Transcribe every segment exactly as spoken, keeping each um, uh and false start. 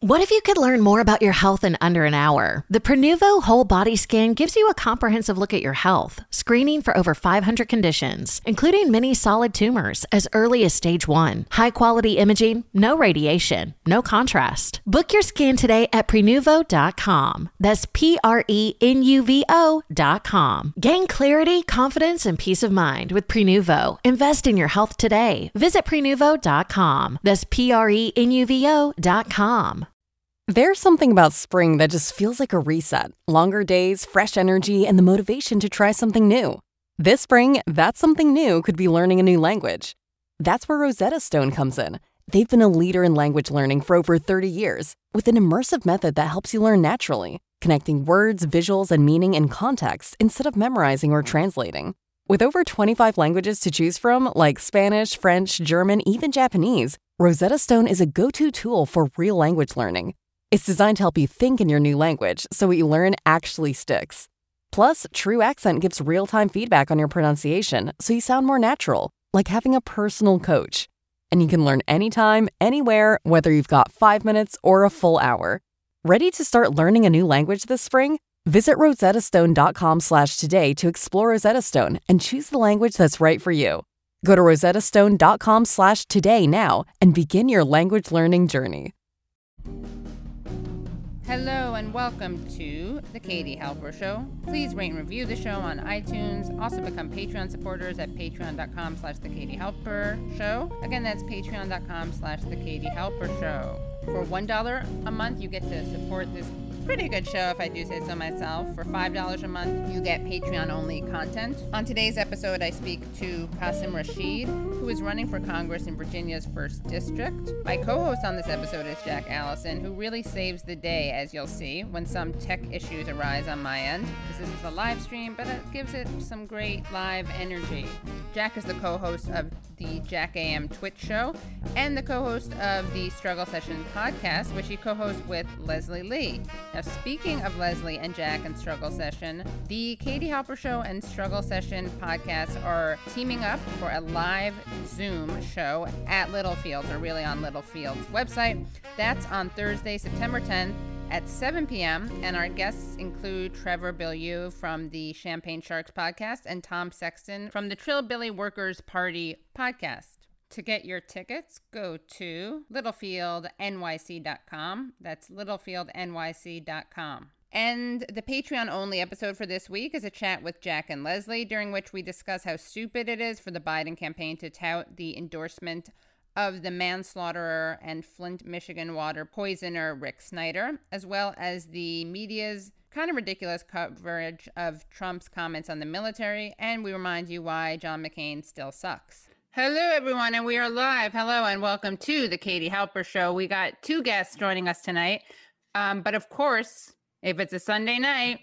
What if you could learn more about your health in under an hour? The Prenuvo Whole Body Scan gives you a comprehensive look at your health, screening for over five hundred conditions, including many solid tumors as early as stage one. High-quality imaging, no radiation, no contrast. Book your scan today at prenuvo dot com. That's P R E N U V O dot com. Gain clarity, confidence, and peace of mind with Prenuvo. Invest in your health today. Visit prenuvo dot com. That's P R E N U V O dot com. There's something about spring that just feels like a reset. Longer days, fresh energy, and the motivation to try something new. This spring, that something new could be learning a new language. That's where Rosetta Stone comes in. They've been a leader in language learning for over thirty years, with an immersive method that helps you learn naturally, connecting words, visuals, and meaning in context instead of memorizing or translating. With over twenty-five languages to choose from, like Spanish, French, German, even Japanese, Rosetta Stone is a go-to tool for real language learning. It's designed to help you think in your new language so what you learn actually sticks. Plus, True Accent gives real-time feedback on your pronunciation so you sound more natural, like having a personal coach. And you can learn anytime, anywhere, whether you've got five minutes or a full hour. Ready to start learning a new language this spring? Visit rosettastone dot com slash today to explore Rosetta Stone and choose the language that's right for you. Go to rosettastone dot com slash today now and begin your language learning journey. Hello and welcome to The Katie Halper Show. Please rate and review the show on iTunes. Also become Patreon supporters at patreon dot com slash The Katie Halper Show. Again, that's patreon dot com slash The Katie Halper Show. For one dollar a month, you get to support this pretty good show, if I do say so myself. For five dollars a month, you get Patreon-only content. On today's episode, I speak to Qasim Rashid, who is running for Congress in Virginia's first District. My co-host on this episode is Jack Allison, who really saves the day, as you'll see, when some tech issues arise on my end. This is a live stream, but it gives it some great live energy. Jack is the co-host of the Jack A M Twitch show and the co-host of the Struggle Session podcast, which he co-hosts with Leslie Lee. Now, speaking of Leslie and Jack and Struggle Session, the Katie Halper Show and Struggle Session podcasts are teaming up for a live Zoom show at Littlefield's, or really on Littlefield's website. That's on Thursday, September tenth at seven p.m. And our guests include Trevor Bilyeu from the Champagne Sharks podcast and Tom Sexton from the Trillbilly Workers Party podcast. To get your tickets, go to littlefield N Y C dot com. That's littlefield N Y C dot com. And the Patreon-only episode for this week is a chat with Jack and Leslie, during which we discuss how stupid it is for the Biden campaign to tout the endorsement of the manslaughterer and Flint, Michigan water poisoner Rick Snyder, as well as the media's kind of ridiculous coverage of Trump's comments on the military, and we remind you why John McCain still sucks. Hello, everyone, and we are live. Hello, and welcome to the Katie Halper Show. We got two guests joining us tonight, um, but of course, if it's a Sunday night,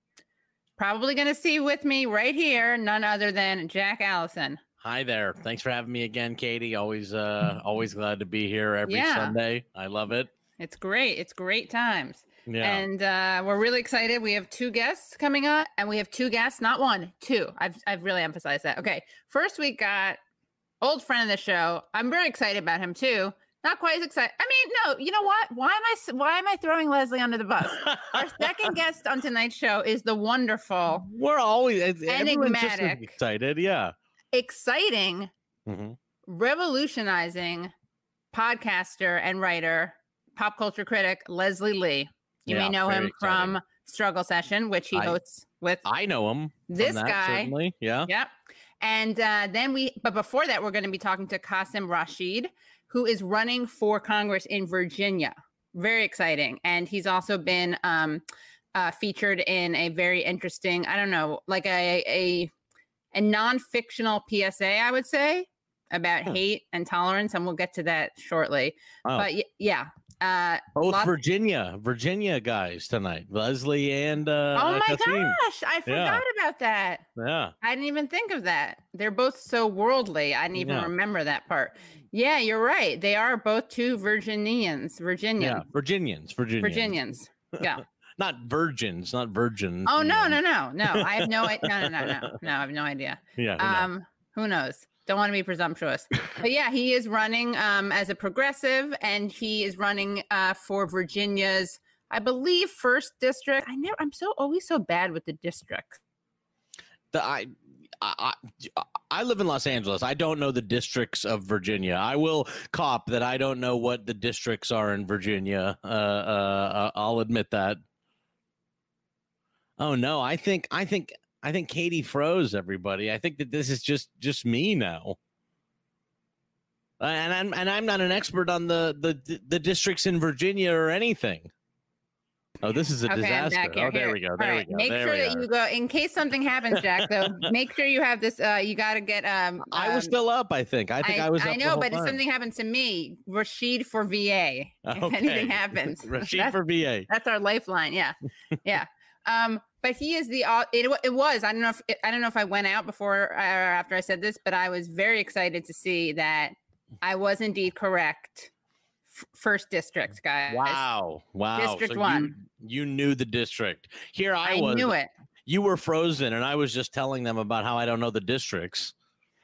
probably going to see with me right here none other than Jack Allison. Hi there. Thanks for having me again, Katie. Always, uh, always glad to be here every yeah. Sunday. I love it. It's great. It's great times. Yeah. And uh, we're really excited. We have two guests coming up, and we have two guests, not one, two. I've I've really emphasized that. Okay. First, we got old friend of the show. I'm very excited about him too. Not quite as excited. I mean, no, you know what? Why am I why am I throwing Leslie under the bus? Our second guest on tonight's show is the wonderful, We're always enigmatic, excited. Yeah. exciting, Mm-hmm. revolutionizing podcaster and writer, pop culture critic Leslie Lee. You Yeah, may know very him from exciting. Struggle Session, which he I- hosts with I know him. from This that, guy. certainly. Yeah. Yep. And uh, then we, but before that, we're going to be talking to Qasim Rashid, who is running for Congress in Virginia. Very exciting. And he's also been um, uh, featured in a very interesting, I don't know, like a a, a non-fictional P S A, I would say, about Huh. hate and tolerance. And we'll get to that shortly. Oh. But y- yeah. Uh, Both lots- Virginia, Virginia guys tonight. Leslie and uh, oh my Qasim. gosh, I forgot about that. Yeah. I didn't even think of that. They're both so worldly. I didn't even Yeah. remember that part. Yeah, you're right. They are both two Virginians. Virginian. Yeah. Virginians. Virginians. Virginians. Yeah. Not virgins. Not virgins. Oh you no, know. no, no, no. I have no idea. No, no, no, no. No, I have no idea. Yeah. who knows? Um, who knows? Don't want to be presumptuous. But yeah, he is running um, as a progressive, and he is running uh, for Virginia's, I believe, first district. I never, I'm so always so bad with the districts. The, I, I, I live in Los Angeles. I don't know the districts of Virginia. I will cop that I don't know what the districts are in Virginia. Uh, uh, I'll admit that. Oh no, I think I think I think Katie froze everybody. I think that this is just just me now. And I'm and I'm not an expert on the the the districts in Virginia or anything. Oh, this is a okay, disaster. I'm back here. Oh, there Here. we go. All There right. we go. Make there sure we that are. you go in case something happens, Jack. Though, make sure you have this. Uh, you got to get. Um, I was um, still up. I think. I think I, I, was. Up I the know, whole but if time. something happened to me, Rashid for V A. If Okay. anything happens, Rashid That's- for V A. That's our lifeline. Yeah, yeah. Um, but he is the. Uh, it, it was. I don't know if I don't know if I went out before or after I said this, but I was very excited to see that I was indeed correct. F- first district, guys. Wow. Wow. District so one. You, you knew the district. Here I, I was. knew it. You were frozen, and I was just telling them about how I don't know the districts.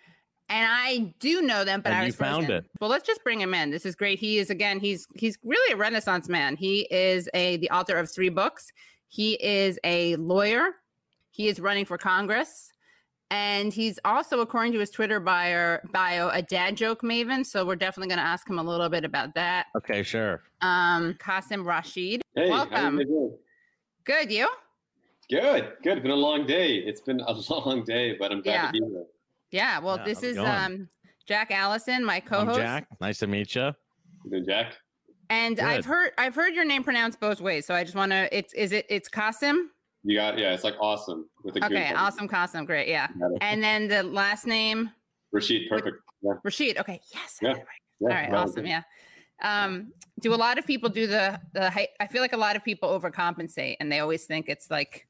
And I do know them, but And I you was found frozen. it. Well, let's just bring him in. This is great. He is again. He's he's really a Renaissance man. He is a the author of three books. He is a lawyer. He is running for Congress, and he's also, according to his Twitter bio, bio a dad joke maven. So we're definitely going to ask him a little bit about that. Okay, sure. Um, Qasim Rashid, Hey, welcome. how you doing? Good, you? Good, good. It's been a long day. It's been a long day, but I'm glad Yeah. to be here. Yeah. Well, Yeah, this how's it is going? um Jack Allison, my I'm co-host. Jack. Nice to meet you. You doing, Jack? And Good. I've heard I've heard your name pronounced both ways, so I just want to. It's is it it's Qasim? You got yeah. It's like awesome with a Okay, green awesome, Qasim, great, yeah. Got it. And then the last name Rashid, perfect. Yeah, Rashid. Okay, yes. I Yeah. got it right. yeah, All right, well awesome, done. yeah. Um, do a lot of people do the the? height- I feel like a lot of people overcompensate, and they always think it's like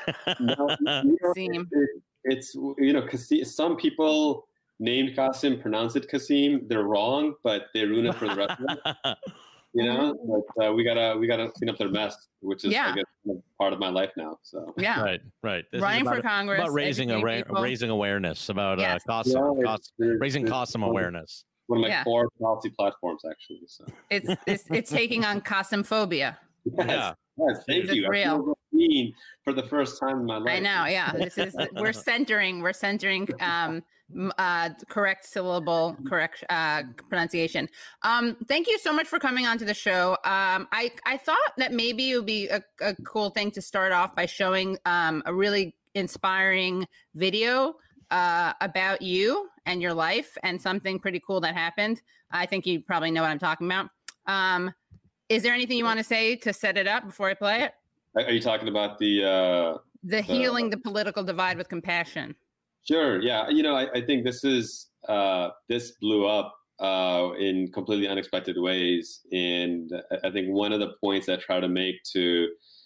No, you know, Kasim. it- it's you know, Kasi- some people named Qasim pronounce it Kasim. They're wrong, but they ruin it for the rest of us. You know, but uh, we gotta we gotta clean up their mess, which is Yeah. I guess kind of part of my life now. So yeah, Right, right. This is running for about, Congress, about raising a educating ra- people. raising awareness about Yes. uh, cost, Yeah, it's- cost it's- raising it's cost one of- awareness. One of my Yeah. core policy platforms, actually. So It's it's it's taking on Qasim phobia. yes, Yeah. yes, thank It's you. I real. feel seen for the first time in my life. I know, yeah. This is we're centering, we're centering um m- uh correct syllable, correct uh pronunciation. Um thank you so much for coming on to the show. Um I I thought that maybe it would be a, a cool thing to start off by showing um a really inspiring video uh about you and your life and something pretty cool that happened. I think you probably know what I'm talking about. Um is there anything you want to say to set it up before I play it? Are are you talking about the? Uh, The healing the political divide with compassion. sure. Yeah. You know, I, I think this is uh, this blew up uh, in completely unexpected ways, and I- I think one of the points I try to make to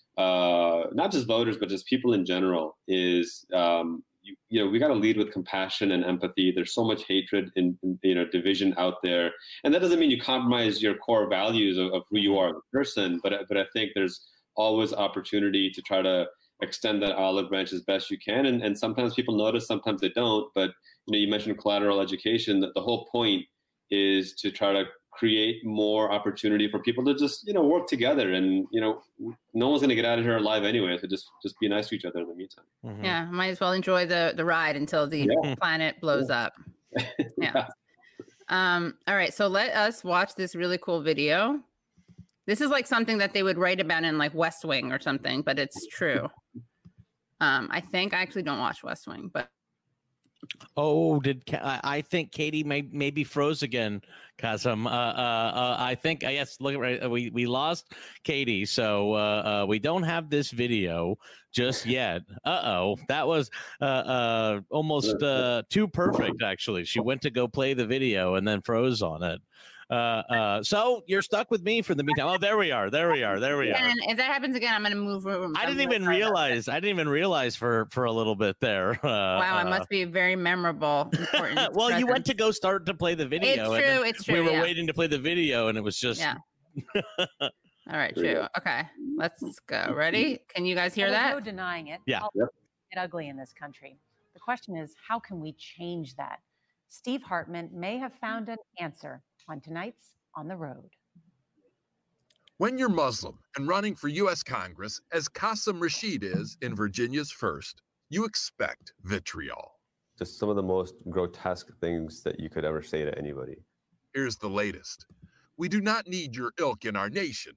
uh, not just voters but just people in general is. Um, you, you know, we got to lead with compassion and empathy. There's so much hatred and, you know, division out there, and that doesn't mean you compromise your core values of, of who you are as a person. But but I think there's always opportunity to try to extend that olive branch as best you can. And, and sometimes people notice, sometimes they don't. But you know, you mentioned collateral education. That the whole point is to try to create more opportunity for people to just you know work together. And you know, no one's going to get out of here alive anyway. So just just be nice to each other in the meantime. Mhm. Yeah, might as well enjoy the the ride until the Yeah. planet blows up. Yeah. Um, all right, so let us watch this really cool video. This is like something that they would write about in like West Wing or something, but it's true. Um, I think I actually don't watch West Wing, but Oh, did Ka- I I think Katie may maybe froze again, Qasim. Uh, uh, uh, I think uh, yes. Look, right, we we lost Katie, so uh, uh, we don't have this video just yet. Uh oh, that was uh, uh, almost uh, too perfect. Actually, she went to go play the video and then froze on it. Uh, uh, so you're stuck with me for the meantime. Oh, there we are. There we are. There we are. and if that happens again, I'm gonna move room. I I'm didn't gonna even try that. realize. I didn't even realize for for a little bit there. Uh, Wow, I uh, must be very memorable, important. well, you went presence. to go start to play the video. It's and true. then It's true. we were yeah. waiting to play the video, and it was just. Yeah. All right, true. Okay, let's go. Ready? Can you guys hear Well, that? there's no denying it. Yeah. All Yep. get ugly in this country. The question is, how can we change that? Steve Hartman may have found an answer on tonight's On the Road. When you're Muslim and running for U S Congress, as Qasim Rashid is in Virginia's first, you expect vitriol. Just some of the most grotesque things that you could ever say to anybody. Here's the latest. We do not need your ilk in our nation.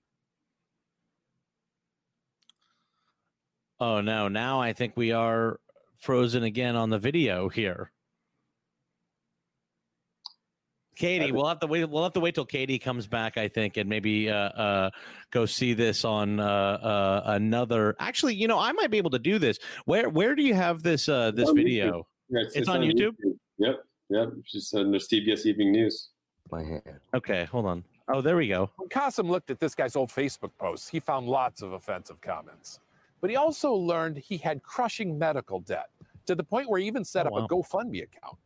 Oh, no. Now I think we are frozen again on the video here. Katie, we'll have to wait. We'll have to wait till Katie comes back, I think, and maybe uh, uh, go see this on uh, uh, another. Actually, you know, I might be able to do this. Where Where do you have this uh, this video? Yeah, it's, it's, it's on, on YouTube? YouTube. Yep, yep. It's just on the C B S Evening News. My hand. Okay, hold on. Oh, there we go. When Qasim looked at this guy's old Facebook posts, he found lots of offensive comments. But he also learned he had crushing medical debt to the point where he even set oh, up wow. a GoFundMe account.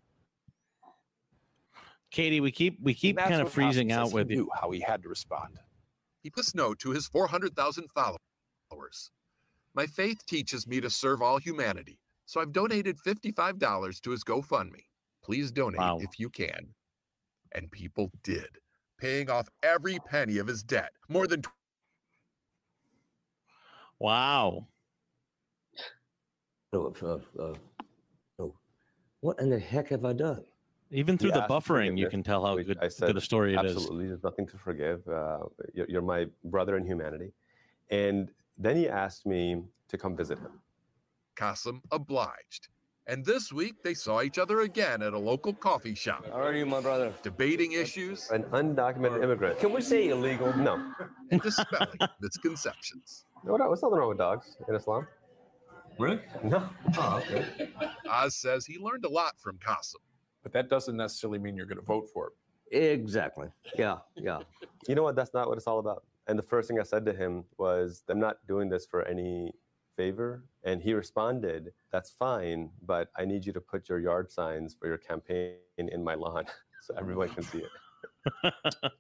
Katie, we keep we keep kind of freezing out with he you. Knew how he had to respond. He puts note to his four hundred thousand followers. My faith teaches me to serve all humanity, so I've donated fifty-five dollars to his GoFundMe. Please donate wow. if you can. And people did, paying off every penny of his debt. More than. Wow. No, uh, uh, no. What in the heck have I done? Even through the buffering, you can tell how good, I said, good a story it absolutely, is. Absolutely, there's nothing to forgive. Uh, you're, you're my brother in humanity. And then he asked me to come visit him. Qasim obliged. And this week, they saw each other again at a local coffee shop. How are you, my brother? Debating issues. An undocumented immigrant. Can we say illegal? No. And dispelling misconceptions. No, no, what's nothing wrong with dogs in Islam? Really? No. Oh, okay. Oz says he learned a lot from Qasim. But that doesn't necessarily mean you're going to vote for it. Exactly. Yeah, yeah. You know what? That's not what it's all about. And the first thing I said to him was, I'm not doing this for any favor. And he responded, that's fine, but I need you to put your yard signs for your campaign in my lawn so everyone can see it.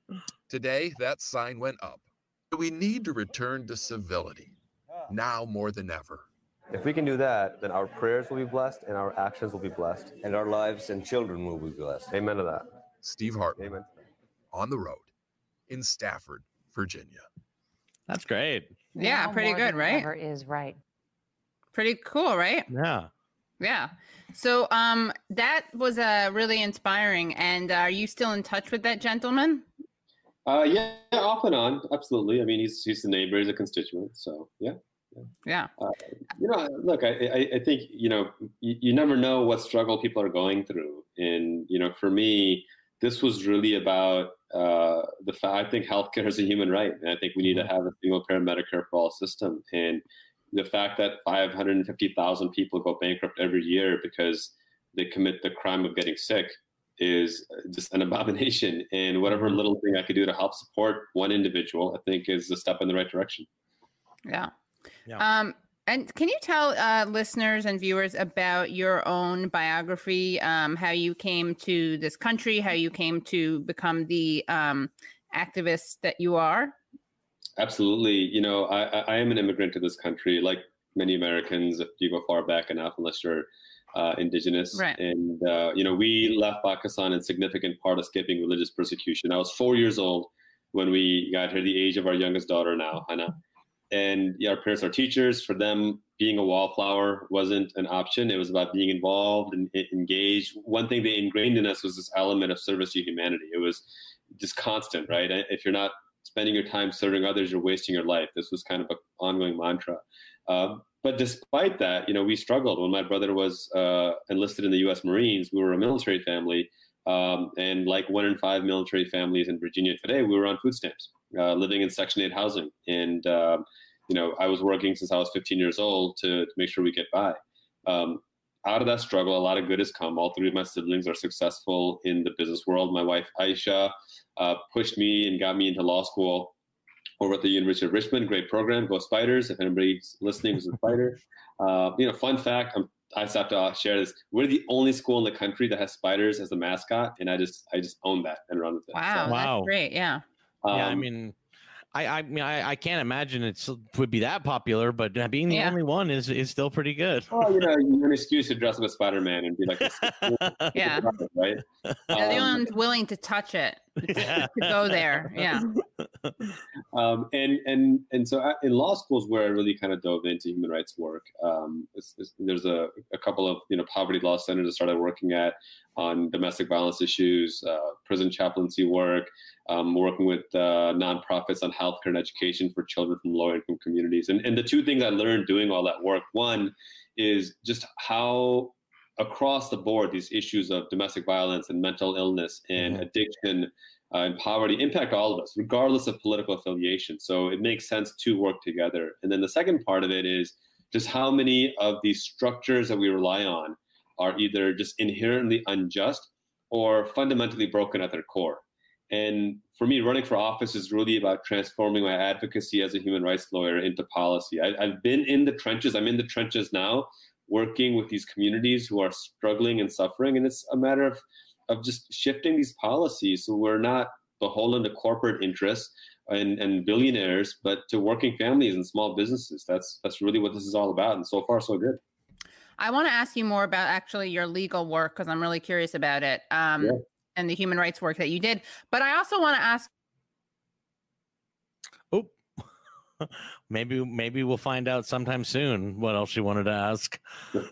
Today, that sign went up. We need to return to civility, now more than ever. If we can do that, then our prayers will be blessed and our actions will be blessed. And our lives and children will be blessed. Amen to that. Steve Hartman. Amen. On the road in Stafford, Virginia. That's great. Yeah, Now pretty more good, than right? ever is right. Pretty cool, right? Yeah. Yeah. So um, that was uh, really inspiring. And uh, are you still in touch with that gentleman? Uh, yeah, off and on. Absolutely. I mean, he's he's the neighbor, he's a constituent. So, yeah. Yeah. yeah. Uh, you know, look, I, I, I think, you know, you, you never know what struggle people are going through. And, you know, for me, this was really about uh, the fact, I think healthcare is a human right. And I think we need to have a single payer Medicare for all system. And the fact that five hundred fifty thousand people go bankrupt every year because they commit the crime of getting sick is just an abomination. And whatever little thing I could do to help support one individual, I think is a step in the right direction. Yeah. Yeah. Um, and can you tell uh, listeners and viewers about your own biography, um, how you came to this country, how you came to become the um, activist that you are? Absolutely. You know, I, I am an immigrant to this country, like many Americans, if you go far back enough, unless you're uh, indigenous. Right. And, uh, you know, we left Pakistan in significant part escaping religious persecution. I was four years old when we got here, the age of our youngest daughter now, Hannah. And yeah, our parents are teachers. For them, being a wallflower wasn't an option. It was about being involved and engaged. One thing they ingrained in us was this element of service to humanity. It was just constant, right? If you're not spending your time serving others, you're wasting your life. This was kind of an ongoing mantra. Uh, but despite that, you know, we struggled. When my brother was uh, enlisted in the U S Marines, we were a military family. Um, and like one in five military families in Virginia today, we were on food stamps, uh, living in Section eight housing. And, uh, you know, I was working since I was fifteen years old to, to make sure we get by. Um, out of that struggle, a lot of good has come. All three of my siblings are successful in the business world. My wife, Aisha, uh, pushed me and got me into law school over at the University of Richmond. Great program. Go Spiders. If anybody's listening who's a Spider. Uh, you know, fun fact, I'm, I just have to share this. We're the only school in the country that has spiders as a mascot. And I just I just own that and run with it. Wow, So, wow. That's great. Yeah. Um, yeah, I mean, I, I mean, I, I can't imagine it would be that popular, but being the Yeah. only one is is still pretty good. Well, you know, you have an excuse to dress up as Spider-Man and be like, Yeah. right? Yeah, the only Um, one's willing to touch it, to, Yeah. to go there. Yeah. um, and and and so I- in law schools where I really kind of dove into human rights work, um, it's, it's, there's a, a couple of you know poverty law centers I started working at on domestic violence issues, uh, prison chaplaincy work, um, working with uh, nonprofits on healthcare and education for children from low income communities. And and the two things I learned doing all that work, one is just how across the board these issues of domestic violence and mental illness and Mhm. addiction uh, and poverty impact all of us, regardless of political affiliation. So it makes sense to work together. And then the second part of it is just how many of these structures that we rely on are either just inherently unjust or fundamentally broken at their core. And for me, running for office is really about transforming my advocacy as a human rights lawyer into policy. I, I've been in the trenches. I'm in the trenches now, working with these communities who are struggling and suffering. And it's a matter of, of just shifting these policies so we're not beholden to corporate interests and, and billionaires, but to working families and small businesses. That's that's really what this is all about. And so far, so good. I want to ask you more about actually your legal work because I'm really curious about it um, Yeah. and the human rights work that you did. But I also want to ask. Oh, maybe maybe we'll find out sometime soon what else she wanted to ask.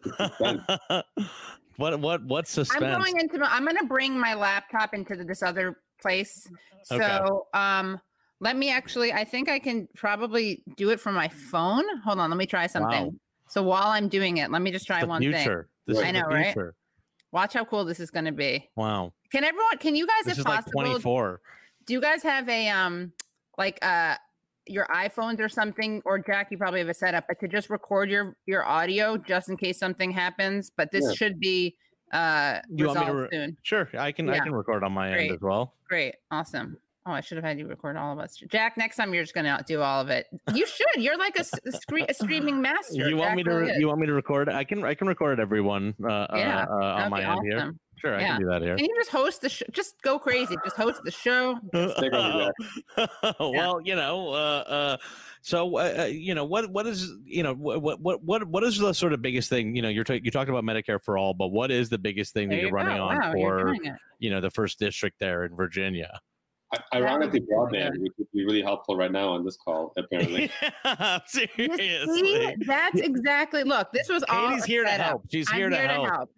what what what suspense? I'm going into. I'm going to bring my laptop into the, this other place. So Okay. um, let me actually. I think I can probably do it from my phone. Hold on. Let me try something. Wow. So while I'm doing it, let me just try the one thing. future. This Right. is I the know, right? future. Watch how cool this is going to be. Wow. Can everyone? Can you guys, This if is like possible, twenty-four. do you guys have a um like uh your iPhones or something, or Jack, you probably have a setup, but to just record your your audio just in case something happens. But this Yeah. should be uh You want me to resolved re- soon. Sure, I can I Yeah. can record on my Great. end as well. Great, awesome. Oh, I should have had you record all of us. Jack, next time you're just gonna do all of it. You should. You're like a, s- a, scre- a streaming master. You want Jack me to really re- is. you want me to record? I can I can record everyone uh, Yeah, uh, uh, on that'd my be end here. awesome. Sure, I Yeah. can do that here. Can you just host the show? Just go crazy. Just host the show. Take over, well, you know, uh, uh, so uh, uh, you know, what what is you know what what what what is the sort of biggest thing? You know, you're ta- you talked about Medicare for all, but what is the biggest thing that There you're you running go. on Wow, you're for? doing it. You know, the first district there in Virginia. I- Ironically, That would be broadband, good. which would be really helpful right now on this call, apparently. Yeah, You seriously. see, that's exactly. Look, this was all. Katie's a here to setup. help. She's I'm here to here to help. help.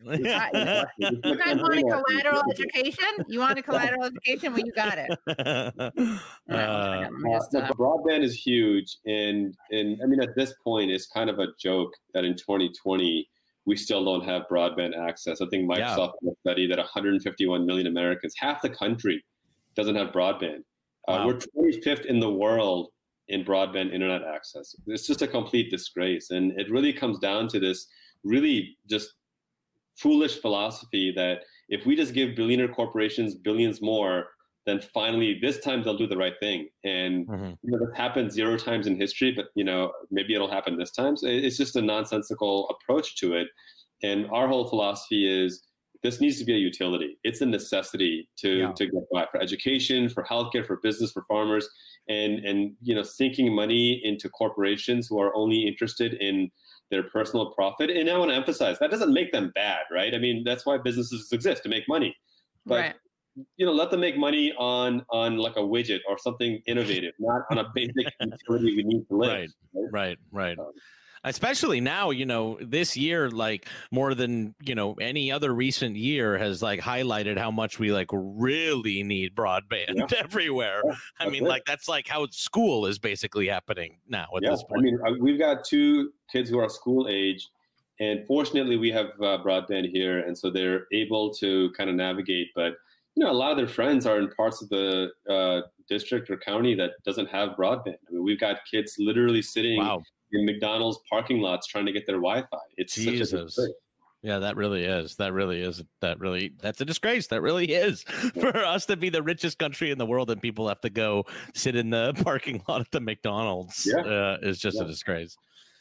You guys want a collateral education? You want a collateral education? Well, you got it. Uh, Let me Uh, just, the uh, broadband is huge, and and I mean at this point it's kind of a joke that in twenty twenty we still don't have broadband access. I think Microsoft did a study that one hundred fifty-one million Americans, half the country, doesn't have broadband. Uh, Wow. We're twenty-fifth in the world in broadband internet access. It's just a complete disgrace, and it really comes down to this really just foolish philosophy that if we just give billionaire corporations billions more, then finally this time they'll do the right thing. And Mhm. you know, that's happened zero times in history, but you know, maybe it'll happen this time. So it's just a nonsensical approach to it. And our whole philosophy is this needs to be a utility. It's a necessity to, Yeah. to get by for education, for healthcare, for business, for farmers, and and you know, sinking money into corporations who are only interested in their personal profit. And I want to emphasize that doesn't make them bad, right? I mean, that's why businesses exist, to make money. But right. you know, let them make money on on like a widget or something innovative, not on a basic utility we need to live. Right, right, right. Um, Especially now, you know, this year, like more than, you know, any other recent year has like highlighted how much we like really need broadband Yeah. everywhere. Yeah, I that's mean, it. like that's like how school is basically happening now at yeah, this I point. mean, uh, we've got two kids who are school age, and fortunately, we have uh, broadband here, and so they're able to kind of navigate. But you know, a lot of their friends are in parts of the uh, district or county that doesn't have broadband. I mean, we've got kids literally sitting Wow. in McDonald's parking lots trying to get their Wi-Fi. It's such a Jesus. disgrace. Yeah, that really is. That really is. That really, that's a disgrace. That really is for us to be the richest country in the world and people have to go sit in the parking lot at the McDonald's. Yeah. Uh, is just Yeah. a disgrace.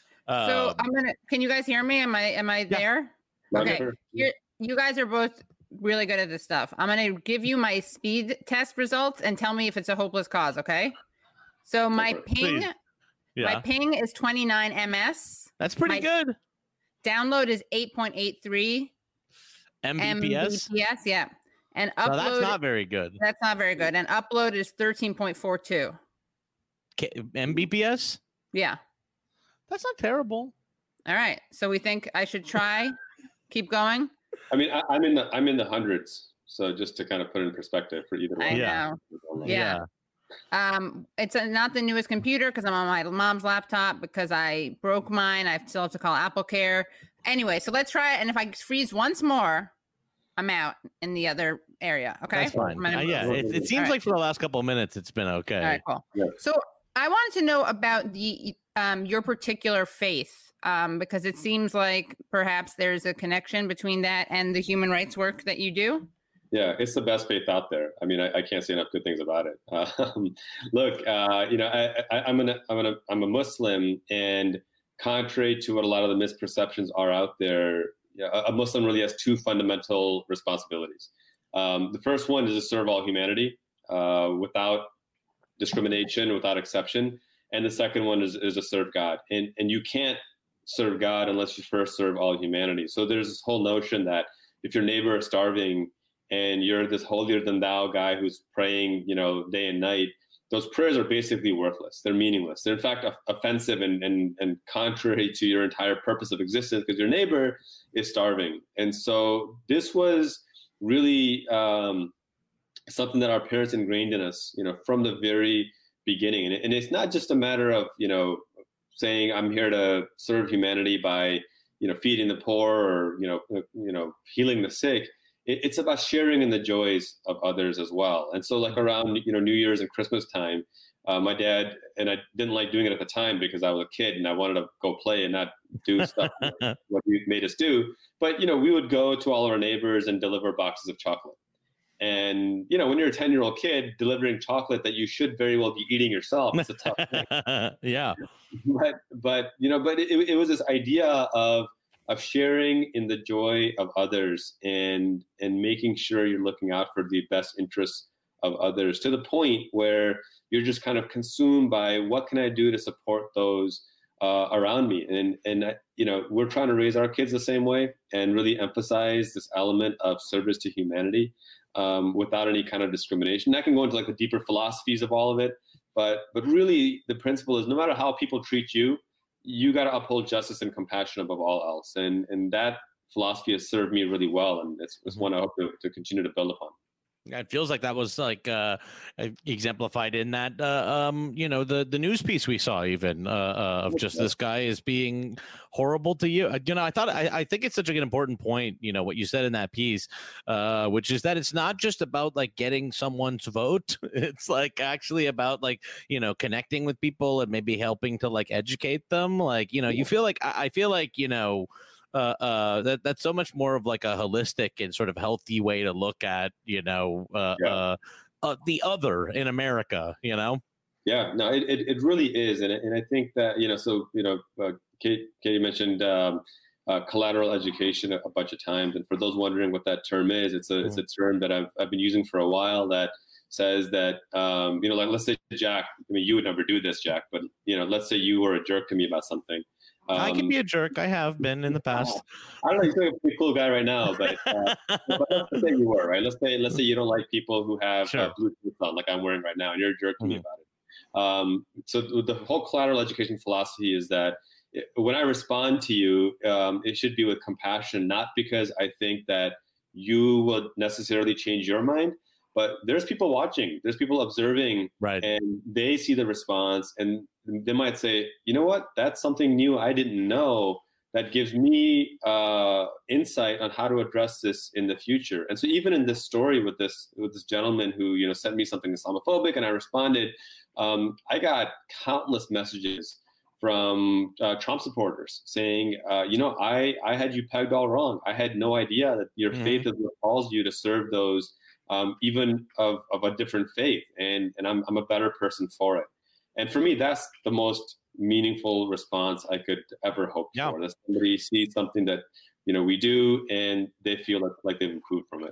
So Um, I'm gonna. Can you guys hear me? Am I? Am I there? Okay. Wonderful. You're, you guys are both really good at this stuff. I'm gonna give you my speed test results and tell me if it's a hopeless cause. Okay. So my ping, yeah. my ping is twenty-nine M S. That's pretty my good. Download is eight point eight three M B P S. M B P S, yeah. And upload. So that's not very good. That's not very good. And upload is thirteen point four two. M B P S? Yeah. That's not terrible. All right. So we think I should try. Keep going. I mean, I, I'm in the I'm in the hundreds. So just to kind of put it in perspective for either one. I know. Yeah. yeah. Um, it's a, not the newest computer because I'm on my mom's laptop because I broke mine. I still have to call Apple Care. Anyway, so let's try it. And if I freeze once more, I'm out in the other area. Okay. That's fine. Uh, yeah. It, it seems right. like for the last couple of minutes, it's been okay. All right, cool. Yeah. So I wanted to know about the um, your particular faith, um, because it seems like perhaps there's a connection between that and the human rights work that you do. Yeah, it's the best faith out there. I mean, I, I can't say enough good things about it. Um, look, uh, you know, I, I, I'm an, I'm an, I'm a Muslim, and contrary to what a lot of the misperceptions are out there, a, a Muslim really has two fundamental responsibilities. Um, the first one is to serve all humanity uh, without discrimination, without exception, and the second one is, is to serve God. And and you can't serve God unless you first serve all humanity. So there's this whole notion that if your neighbor is starving and you're this holier than thou guy who's praying, you know, day and night, those prayers are basically worthless. They're meaningless. They're in fact offensive and, and, and contrary to your entire purpose of existence because your neighbor is starving. And so this was really um, something that our parents ingrained in us, you know, from the very beginning. And, and it's not just a matter of, you know, saying I'm here to serve humanity by, you know, feeding the poor or, you know, you know, healing the sick. It's about sharing in the joys of others as well. And so like around, you know, New Year's and Christmas time, uh, my dad, and I didn't like doing it at the time because I was a kid and I wanted to go play and not do stuff what he made us do. But, you know, we would go to all of our neighbors and deliver boxes of chocolate. And, you know, when you're a ten year old kid delivering chocolate that you should very well be eating yourself, it's a tough thing. Yeah. But, but, you know, but it, it was this idea of, of sharing in the joy of others and and making sure you're looking out for the best interests of others to the point where you're just kind of consumed by what can I do to support those uh, around me. And, and you know, we're trying to raise our kids the same way and really emphasize this element of service to humanity um, without any kind of discrimination. That can go into like the deeper philosophies of all of it. But, but really the principle is no matter how people treat you, you got to uphold justice and compassion above all else. And and that philosophy has served me really well. And it's, it's one I hope to, to continue to build upon. It feels like that was like uh, exemplified in that, uh, um, you know, the, the news piece we saw even uh, uh, of just this guy is being horrible to you. You know, I thought I, I think it's such an important point, you know, what you said in that piece, uh, which is that it's not just about like getting someone's vote. It's like actually about like, you know, connecting with people and maybe helping to like educate them. Like, you know, you feel like I, I feel like, you know, Uh, uh, that that's so much more of like a holistic and sort of healthy way to look at, you know, uh, yeah. uh, uh, the other in America, you know? Yeah, no, it, it, it really is. And, and I think that, you know, so, you know, uh, Kate, Katie mentioned um, uh, collateral education a, a bunch of times. And for those wondering what that term is, it's a, mm-hmm. it's a term that I've, I've been using for a while that says that, um, you know, like, let's say Jack, I mean, you would never do this, Jack, but, you know, let's say you were a jerk to me about something. Um, I can be a jerk. I have been in the past. I don't know. You're a pretty cool guy right now, but, uh, but let's say you were, right? Let's say let's say you don't like people who have sure. uh, Bluetooth on, like I'm wearing right now, and you're a jerk to mm-hmm. me about it. Um, so the whole collateral education philosophy is that when I respond to you, um, it should be with compassion, not because I think that you will necessarily change your mind, but there's people watching, there's people observing, right? And they see the response and they might say, you know what, that's something new I didn't know that gives me uh, insight on how to address this in the future. And so even in this story with this with this gentleman who, you know, sent me something Islamophobic and I responded, um, I got countless messages from uh, Trump supporters saying, uh, you know, I, I had you pegged all wrong. I had no idea that your mm-hmm. faith is what calls you to serve those Um, even of, of a different faith, and, and I'm, I'm a better person for it. And for me, that's the most meaningful response I could ever hope yeah. for, that somebody sees something that, you know, we do and they feel like, like they've improved from it.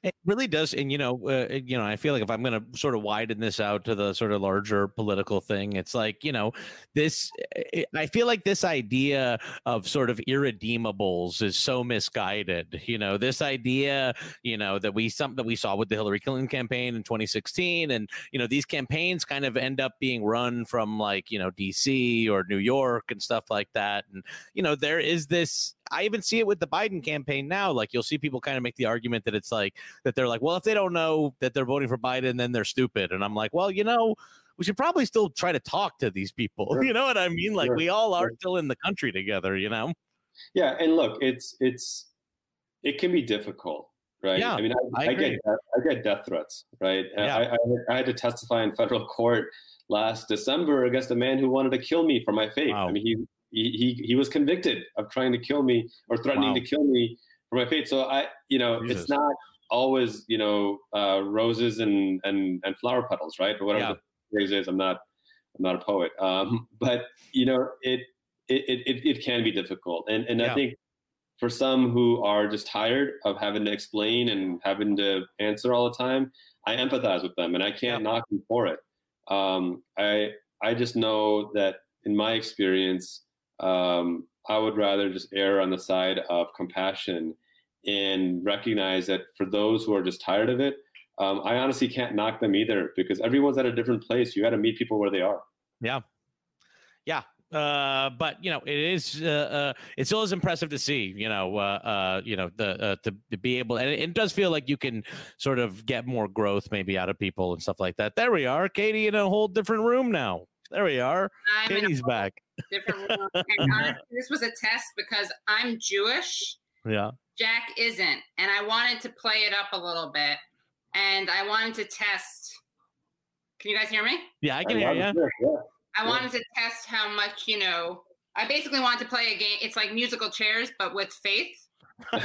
It really does. And, you know, uh, you know, I feel like if I'm going to sort of widen this out to the sort of larger political thing, it's like, you know, this, I feel like this idea of sort of irredeemables is so misguided. You know, this idea, you know, that we, something that we saw with the Hillary Clinton campaign in twenty sixteen. And, you know, these campaigns kind of end up being run from like, you know, D C or New York and stuff like that. And, you know, there is this, I even see it with the Biden campaign now. Like, you'll see people kind of make the argument that it's like, that they're like, well, if they don't know that they're voting for Biden, then they're stupid. And I'm like, well, you know, we should probably still try to talk to these people. Sure. You know what I mean? Like, sure. we all are sure. still in the country together, you know? Yeah. And look, it's, it's, it can be difficult, right? Yeah, I mean, I, I, I get, I get death threats, right? Yeah. I, I, I had to testify in federal court last December against a man who wanted to kill me for my faith. Wow. I mean, he, He, he he was convicted of trying to kill me or threatening wow. to kill me for my faith. So I, you know, Jesus. It's not always, you know, uh, roses and, and, and flower petals, right? Or whatever yeah. the phrase is. I'm not, I'm not a poet. Um, but you know, it, it, it, it can be difficult. And, and yeah. I think for some who are just tired of having to explain and having to answer all the time, I empathize with them and I can't yeah. knock them for it. Um, I, I just know that in my experience, Um, I would rather just err on the side of compassion and recognize that for those who are just tired of it, um, I honestly can't knock them either because everyone's at a different place. You got to meet people where they are. Yeah. Yeah. Uh, but you know, it is, uh, uh, it's always impressive to see, you know, uh, uh, you know, the, uh, to, to be able, and it, it does feel like you can sort of get more growth maybe out of people and stuff like that. There we are. Katie in a whole different room now. There we are. I'm Katie's back. Different room. And honestly, this was a test because I'm Jewish. Yeah. Jack isn't. And I wanted to play it up a little bit. And I wanted to test. Can you guys hear me? Yeah, I can I hear you. Yeah. I wanted to test how much, you know, I basically wanted to play a game. It's like musical chairs, but with faith. So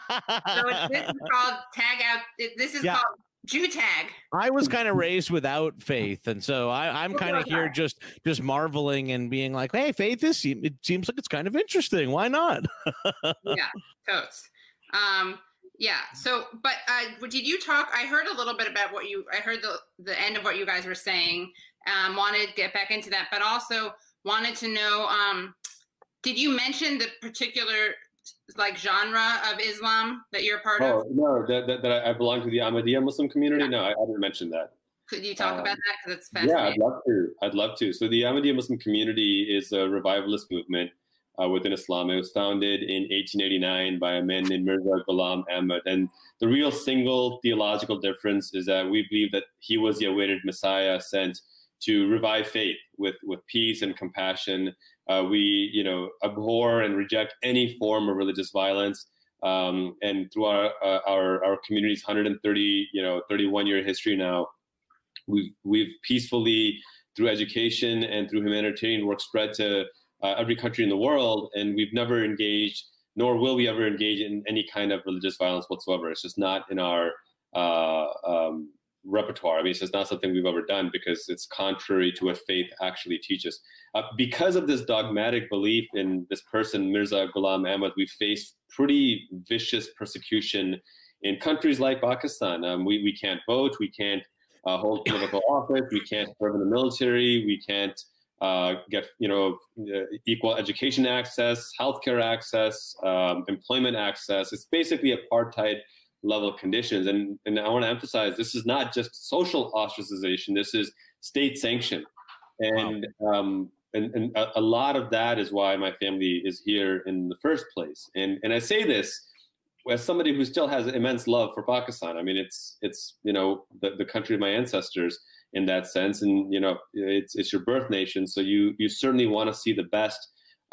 it's, this is called tag out. This is yeah. called Jew tag. I was kind of raised without faith, and so I, I'm kind of here just just marveling and being like, "Hey, faith is it seems like it's kind of interesting. Why not?" Yeah, totes. Um, yeah. So, but uh, did you talk? I heard a little bit about what you. I heard the the end of what you guys were saying. Um, wanted to get back into that, but also wanted to know. Um, did you mention the particular like genre of Islam that you're a part oh, of? No, that, that, that I belong to the Ahmadiyya Muslim community. Yeah. No, I, I didn't mention that. Could you talk um, about that? Because it's fascinating. Yeah, I'd love to. I'd love to. So the Ahmadiyya Muslim community is a revivalist movement uh, within Islam. It was founded in eighteen eighty-nine by a man named Mirza Ghulam Ahmad. And the real single theological difference is that we believe that he was the awaited Messiah sent to revive faith with, with peace and compassion. Uh, we, you know, abhor and reject any form of religious violence. Um, and through our, uh, our our community's one hundred thirty, you know, thirty-one year history now, we've we've peacefully, through education and through humanitarian work, spread to uh, every country in the world. And we've never engaged, nor will we ever engage in any kind of religious violence whatsoever. It's just not in our uh, um, repertoire. I mean, it's just not something we've ever done because it's contrary to what faith actually teaches. Uh, because of this dogmatic belief in this person, Mirza Ghulam Ahmad, we faced pretty vicious persecution in countries like Pakistan. Um, we, we can't vote, we can't uh, hold political office, we can't serve in the military, we can't uh, get, you know, uh, equal education access, healthcare access, um, employment access. It's basically apartheid level conditions. And, and I want to emphasize, this is not just social ostracization, this is state sanctioned. And, wow. um, and, and a, a lot of that is why my family is here in the first place. And, and I say this as somebody who still has immense love for Pakistan. I mean, it's, it's you know, the, the country of my ancestors in that sense. And, you know, it's, it's your birth nation. So you, you certainly want to see the best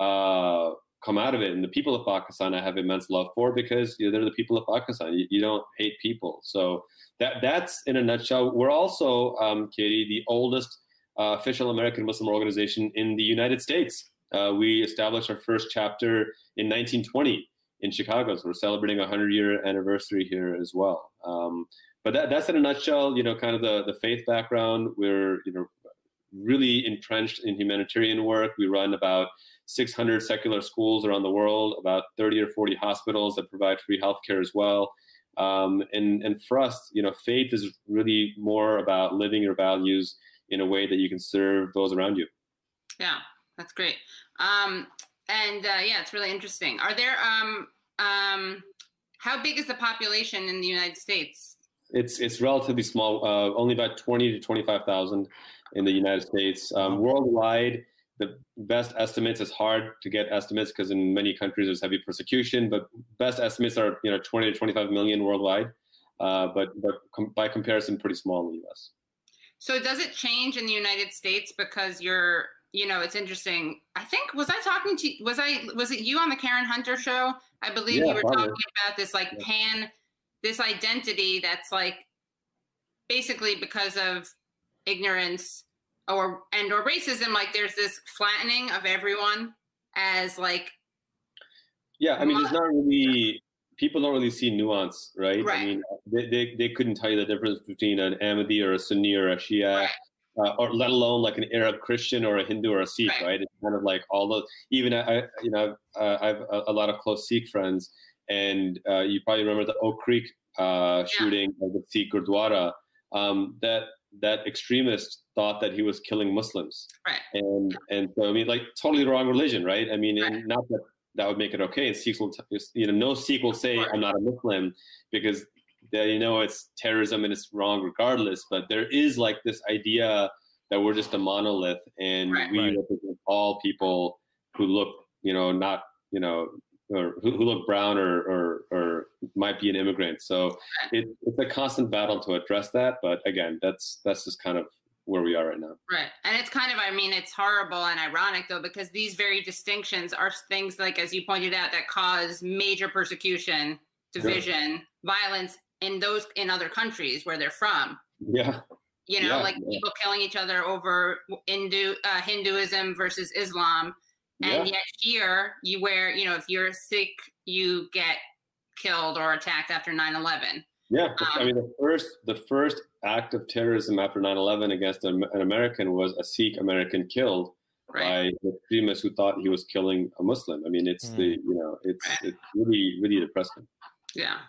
uh, come out of it. And the people of Pakistan, I have immense love for because you know, they're the people of Pakistan. You, you don't hate people. So that that's in a nutshell. We're also, um, Katie, the oldest uh, official American Muslim organization in the United States. Uh, we established our first chapter in nineteen twenty in Chicago. So we're celebrating a hundred year anniversary here as well. Um, but that, that's in a nutshell, you know, kind of the, the faith background. We're, you know, really entrenched in humanitarian work. We run about six hundred secular schools around the world, about thirty or forty hospitals that provide free healthcare as well. Um, and, and for us, you know, faith is really more about living your values in a way that you can serve those around you. Yeah, that's great. Um, and uh, yeah, it's really interesting. Are there, um, um, how big is the population in the United States? It's it's relatively small, uh, only about twenty to twenty-five thousand in the United States. Um, worldwide, the best estimates, it's hard to get estimates because in many countries there's heavy persecution, but best estimates are, you know, twenty to twenty-five million worldwide. Uh, but but com- by comparison, pretty small in the U S. So does it change in the United States because you're, you know, it's interesting. I think, was I talking to, was I, was it you on the Karen Hunter show? I believe Yeah, you were probably. talking about this like Yeah. pan, this identity that's like basically because of ignorance or, and or racism, like there's this flattening of everyone as like. Yeah, I mean, there's not really, people don't really see nuance, right? Right. I mean, they, they, they couldn't tell you the difference between an Ahmadi or a Sunni or a Shia, Right. uh, or let alone like an Arab Christian or a Hindu or a Sikh, Right. right? It's kind of like all those, even I, you know, uh, I have a, a lot of close Sikh friends, and uh, you probably remember the Oak Creek uh, shooting of the Sikh Gurdwara. Um, that that extremist thought that he was killing Muslims, Right. and and so I mean, like totally the wrong religion, right? I mean, Right. and not that that would make it okay. And Sikhs will, t- you know, no Sikh will say I'm not a Muslim because they, you know, it's terrorism and it's wrong regardless. But there is like this idea that we're just a monolith and Right. we Right. represent all people who look, you know, not, you know, or who, who look brown or, or or might be an immigrant. So it, it's a constant battle to address that. But again, that's that's just kind of where we are right now. Right. And it's kind of, I mean, it's horrible and ironic though, because these very distinctions are things like, as you pointed out, that cause major persecution, division, violence in those, in other countries where they're from. Yeah. You know, Yeah, like yeah. people killing each other over Hindu, uh, Hinduism versus Islam. And Yeah. yet here you wear, you know, if you're Sikh, you get killed or attacked after nine eleven. Yeah, the- I Um, mean, the first the first act of terrorism after nine eleven against an, an American was a Sikh American killed Right. by extremists who thought he was killing a Muslim. I mean, it's Mm. the you know, it's it's really really depressing. Yeah.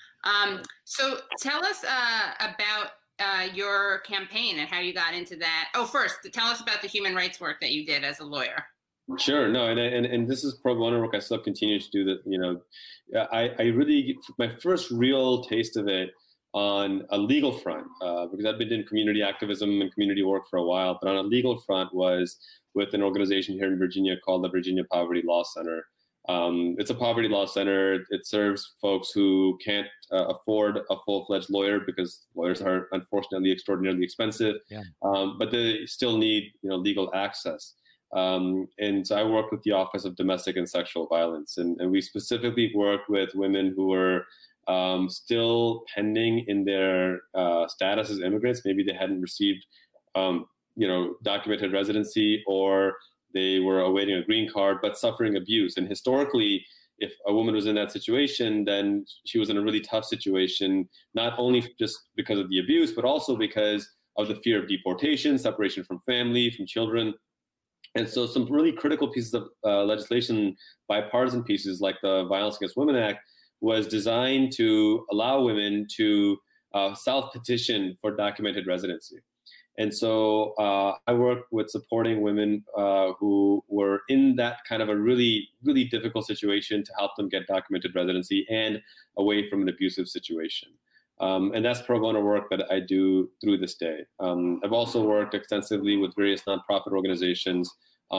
Um, so tell us uh, about uh, your campaign and how you got into that. Oh, first, tell us about the human rights work that you did as a lawyer. Sure, no, and and and this is pro bono work. I still continue to do that. You know, I I really my first real taste of it on a legal front uh, because I've been doing community activism and community work for a while, but on a legal front was with an organization here in Virginia called the Virginia Poverty Law Center. Um, it's a poverty law center. It serves folks who can't uh, afford a full-fledged lawyer because lawyers are unfortunately extraordinarily expensive, Yeah. um, but they still need you know legal access. Um, and so I work with the Office of Domestic and Sexual Violence, and, and we specifically work with women who are um, still pending in their uh, status as immigrants. Maybe they hadn't received, um, you know, documented residency, or they were awaiting a green card but suffering abuse. And historically, if a woman was in that situation, then she was in a really tough situation, not only just because of the abuse, but also because of the fear of deportation, separation from family, from children. And so some really critical pieces of uh, legislation, bipartisan pieces like the Violence Against Women Act, was designed to allow women to uh, self-petition for documented residency. And so uh, I work with supporting women uh, who were in that kind of a really, really difficult situation to help them get documented residency and away from an abusive situation. Um, and that's pro bono work that I do through this day. Um, I've also worked extensively with various nonprofit organizations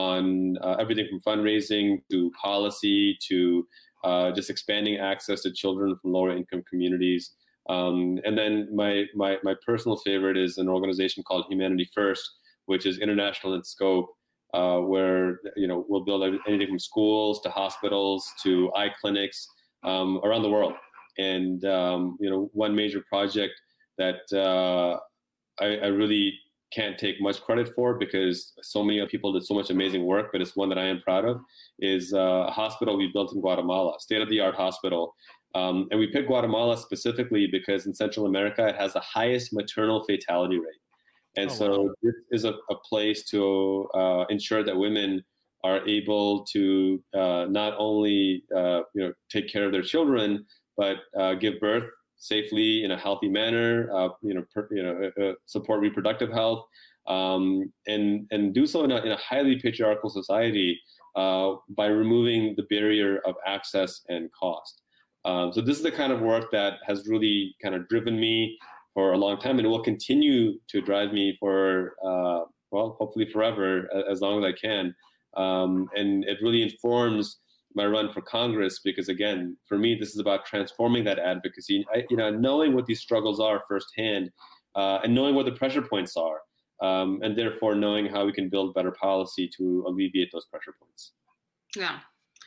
on uh, everything from fundraising to policy to uh, just expanding access to children from lower income communities. Um, and then my, my, my personal favorite is an organization called Humanity First, which is international in scope, uh, where you know we'll build anything from schools to hospitals to eye clinics um, around the world. And um, you know, one major project that uh, I, I really can't take much credit for because so many people did so much amazing work, but it's one that I am proud of, is a hospital we built in Guatemala, state-of-the-art hospital. Um, and we picked Guatemala specifically because in Central America, it has the highest maternal fatality rate. And Oh, so wow. this is a, a place to uh, ensure that women are able to uh, not only uh, you know take care of their children, but uh, give birth safely in a healthy manner, uh, you know, per, you know, uh, support reproductive health, um, and and do so in a, in a highly patriarchal society uh, by removing the barrier of access and cost. Um, so this is the kind of work that has really kind of driven me for a long time, and it will continue to drive me for, uh, well, hopefully forever, as long as I can. Um, and it really informs my run for Congress, because again, for me, this is about transforming that advocacy. I, you know, knowing what these struggles are firsthand, uh, and knowing what the pressure points are, um, and therefore knowing how we can build better policy to alleviate those pressure points. Yeah.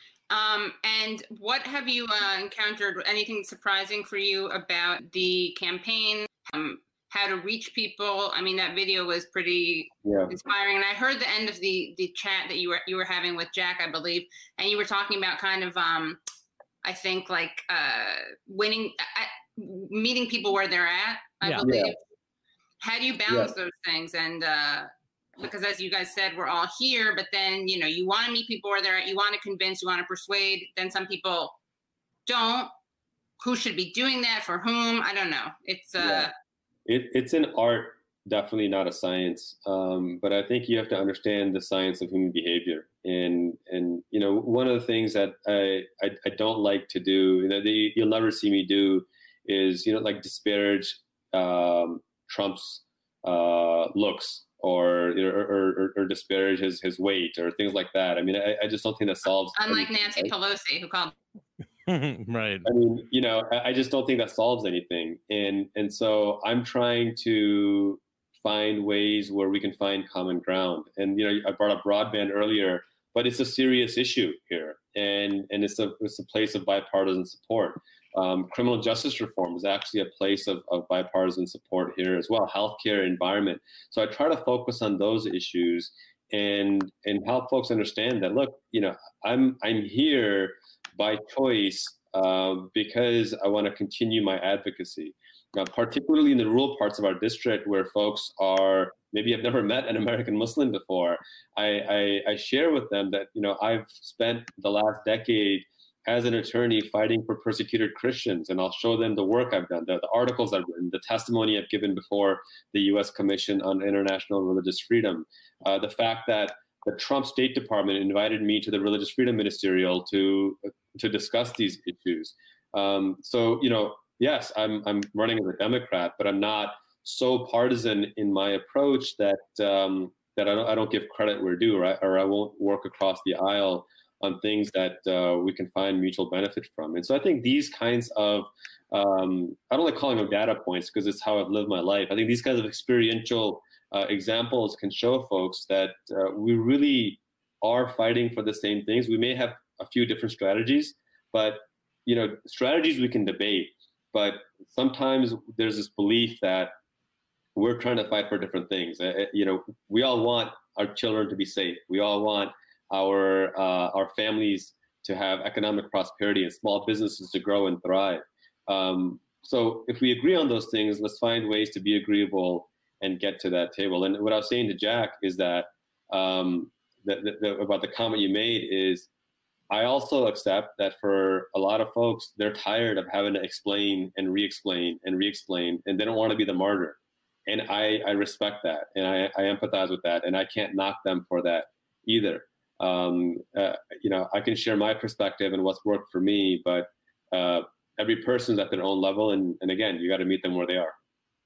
Um, and what have you uh, encountered? Anything surprising for you about the campaign? Um, how to reach people? I mean, that video was pretty yeah. inspiring. And I heard the end of the the chat that you were you were having with Jack, I believe, and you were talking about kind of, um, I think, like uh, winning, uh, meeting people where they're at. I yeah. believe. Yeah. How do you balance yeah. those things? And uh, because as you guys said, we're all here, but then, you know, you want to meet people where they're at, you want to convince, you want to persuade, then some people don't. Who should be doing that? For whom? I don't know. It's uh yeah. it, it's an art, definitely not a science. Um, but I think you have to understand the science of human behavior. And, and you know, one of the things that I, I, I don't like to do, you know, the, you'll never see me do is, you know, like disparage um, Trump's uh, looks, or or, or or disparage his, his weight or things like that. I mean, I, I just don't think that solves. Unlike anything, Nancy right? Pelosi, who called. Right. I mean, you know, I, I just don't think that solves anything. And and so I'm trying to find ways where we can find common ground. And, you know, I brought up broadband earlier, but it's a serious issue here. And and it's a it's a place of bipartisan support. Um, criminal justice reform is actually a place of, of bipartisan support here as well. Healthcare, environment. So I try to focus on those issues and and help folks understand that, look, you know, I'm I'm here by choice uh, because I want to continue my advocacy. Now, particularly in the rural parts of our district where folks are maybe have never met an American Muslim before, I, I, I share with them that, you know, I've spent the last decade as an attorney fighting for persecuted Christians, and I'll show them the work I've done, the, the articles I've written, the testimony I've given before the U S Commission on International Religious Freedom, uh, the fact that the Trump State Department invited me to the Religious Freedom Ministerial to to discuss these issues. Um, so, you know, yes, I'm I'm running as a Democrat, but I'm not so partisan in my approach that um, that I don't I don't give credit where due, right? Or I won't work across the aisle on things that uh, we can find mutual benefit from. And so I think these kinds of, um, I don't like calling them data points because it's how I've lived my life. I think these kinds of experiential uh, examples can show folks that uh, we really are fighting for the same things. We may have a few different strategies, but, you know, strategies we can debate. But sometimes there's this belief that we're trying to fight for different things. Uh, you know, we all want our children to be safe. We all want our uh, our families to have economic prosperity and small businesses to grow and thrive. Um, so if we agree on those things, let's find ways to be agreeable and get to that table. And what I was saying to Jack is that, um, that, that, that about the comment you made is, I also accept that for a lot of folks, they're tired of having to explain and re-explain and re-explain, and they don't want to be the martyr. And I, I respect that, and I, I empathize with that, and I can't knock them for that either. Um, uh, you know, I can share my perspective and what's worked for me, but uh, every person's at their own level. And, and again, you got to meet them where they are.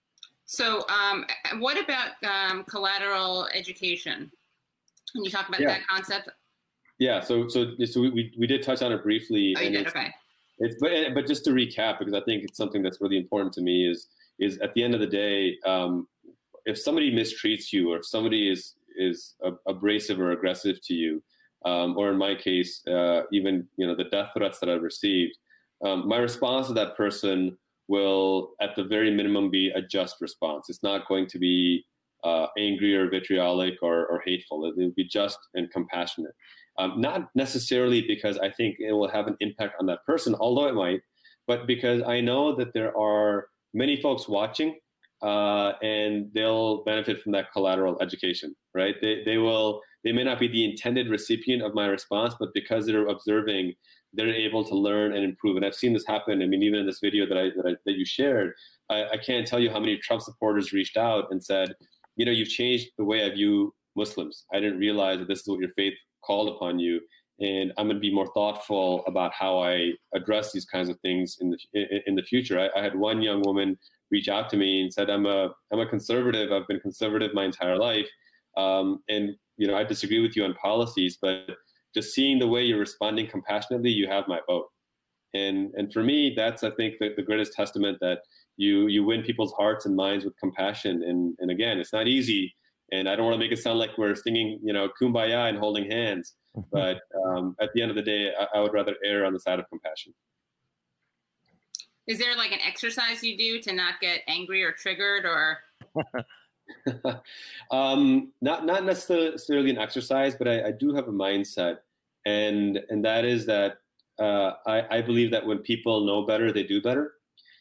So um, what about um, collateral education? Can you talk about yeah. that concept? Yeah, so so so we, we did touch on it briefly. Oh, you and did? it's, Okay. It's, but, but just to recap, because I think it's something that's really important to me, is is at the end of the day, um, if somebody mistreats you, or if somebody is is abrasive or aggressive to you, um, or in my case, uh, even you know the death threats that I've received, um, my response to that person will, at the very minimum, be a just response. It's not going to be uh, angry or vitriolic or, or hateful. It will be just and compassionate. Um, not necessarily because I think it will have an impact on that person, although it might, but because I know that there are many folks watching. Uh, and they'll benefit from that collateral education, right? They they will they may not be the intended recipient of my response, but because they're observing, they're able to learn and improve. And I've seen this happen. I mean, even in this video that I that, I, that you shared, I, I can't tell you how many Trump supporters reached out and said, you know, you've changed the way I view Muslims. I didn't realize that this is what your faith called upon you. And I'm going to be more thoughtful about how I address these kinds of things in the in, in the future. I, I had one young woman reach out to me and said, I'm a I'm a conservative. I've been conservative my entire life. Um, and, you know, I disagree with you on policies, but just seeing the way you're responding compassionately, you have my vote. And and for me, that's, I think, the, the greatest testament that you you win people's hearts and minds with compassion. And, and again, it's not easy. And I don't want to make it sound like we're singing, you know, Kumbaya and holding hands. But um, at the end of the day, I, I would rather err on the side of compassion. Is there like an exercise you do to not get angry or triggered, or? um, not not necessarily an exercise, but I, I do have a mindset, and and that is that uh, I, I believe that when people know better, they do better.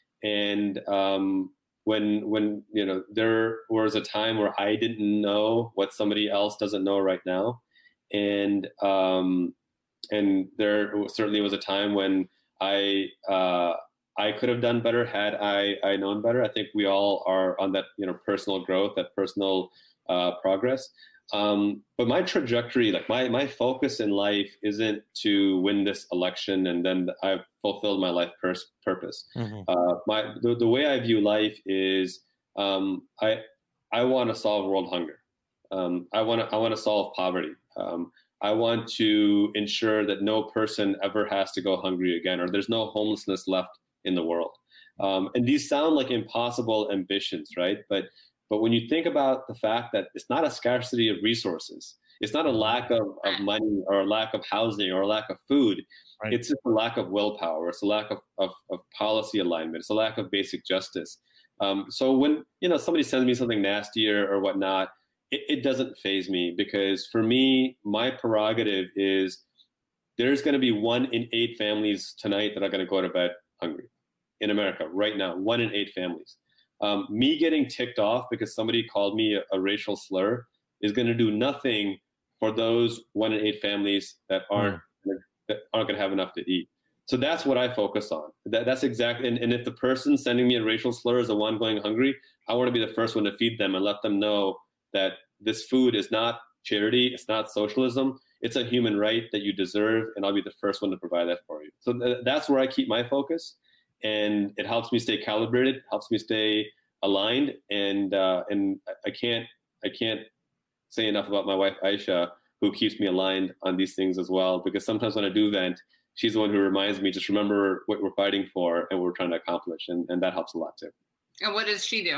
And um, when when you know there was a time where I didn't know what somebody else doesn't know right now. And um, and there certainly was a time when I uh, I could have done better had I I known better. I think we all are on that you know personal growth, that personal uh, progress. Um, but my trajectory, like my my focus in life, isn't to win this election and then I've fulfilled my life pers- purpose. Mm-hmm. Uh, my the, the way I view life is um, I I want to solve world hunger. Um, I want to I want to solve poverty. Um, I want to ensure that no person ever has to go hungry again, or there's no homelessness left in the world. Um, and these sound like impossible ambitions, right? But but when you think about the fact that it's not a scarcity of resources, it's not a lack of, of money or a lack of housing or a lack of food. Right. It's just a lack of willpower. It's a lack of, of, of policy alignment. It's a lack of basic justice. Um, so when you know somebody sends me something nasty or, or whatnot, It, it doesn't faze me, because for me, my prerogative is there's going to be one in eight families tonight that are going to go to bed hungry in America right now, one in eight families. Um, me getting ticked off because somebody called me a, a racial slur is going to do nothing for those one in eight families that aren't mm. that aren't going to have enough to eat. So that's what I focus on. That, that's exactly. And, and if the person sending me a racial slur is the one going hungry, I want to be the first one to feed them and let them know that this food is not charity, it's not socialism, it's a human right that you deserve, and I'll be the first one to provide that for you. So th- that's where I keep my focus, and it helps me stay calibrated, helps me stay aligned, and uh, and I can't I can't say enough about my wife Aisha, who keeps me aligned on these things as well, because sometimes when I do vent, she's the one who reminds me, just remember what we're fighting for and what we're trying to accomplish, and, and that helps a lot too. And what does she do?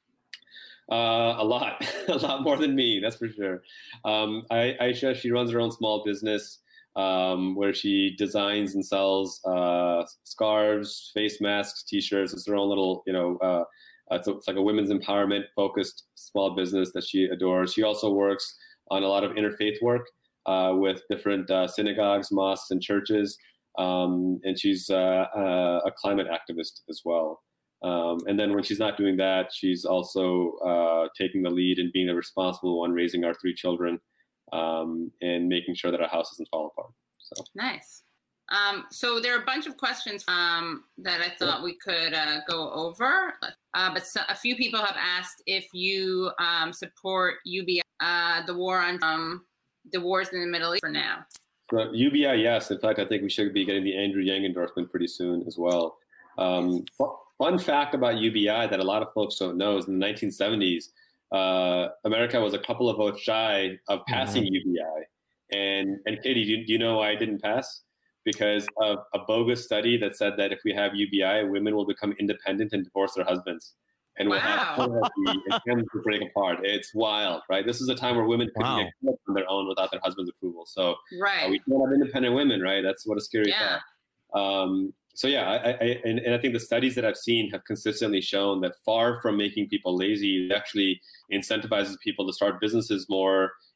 Uh, a lot, a lot more than me, that's for sure. Um, I, Aisha, she runs her own small business um, where she designs and sells uh, scarves, face masks, T-shirts. It's her own little, you know, uh, it's, a, it's like a women's empowerment focused small business that she adores. She also works on a lot of interfaith work uh, with different uh, synagogues, mosques, and churches. Um, and she's uh, uh, a climate activist as well. Um, and then when she's not doing that, she's also uh, taking the lead and being the responsible one, raising our three children um, and making sure that our house doesn't fall apart. So nice. Um, so there are a bunch of questions um, that I thought yeah. we could uh, go over, uh, but so, a few people have asked if you um, support U B I, uh, the war on um, the wars in the Middle East for now. So U B I, yes. In fact, I think we should be getting the Andrew Yang endorsement pretty soon as well. Um, Fun fact about U B I that a lot of folks don't know is in the nineteen seventies, uh, America was a couple of votes shy of passing mm-hmm. U B I. And, and Katie, do you, do you know why I didn't pass? Because of a bogus study that said that if we have U B I, women will become independent and divorce their husbands. And we'll wow. have and families will break apart. It's wild, right? This is a time where women couldn't wow. get killed on their own without their husband's approval. So right. uh, we can't have independent women, right? That's what a scary yeah. thought. Um, So yeah, I, I, and, and I think the studies that I've seen have consistently shown that far from making people lazy, it actually incentivizes people to start businesses more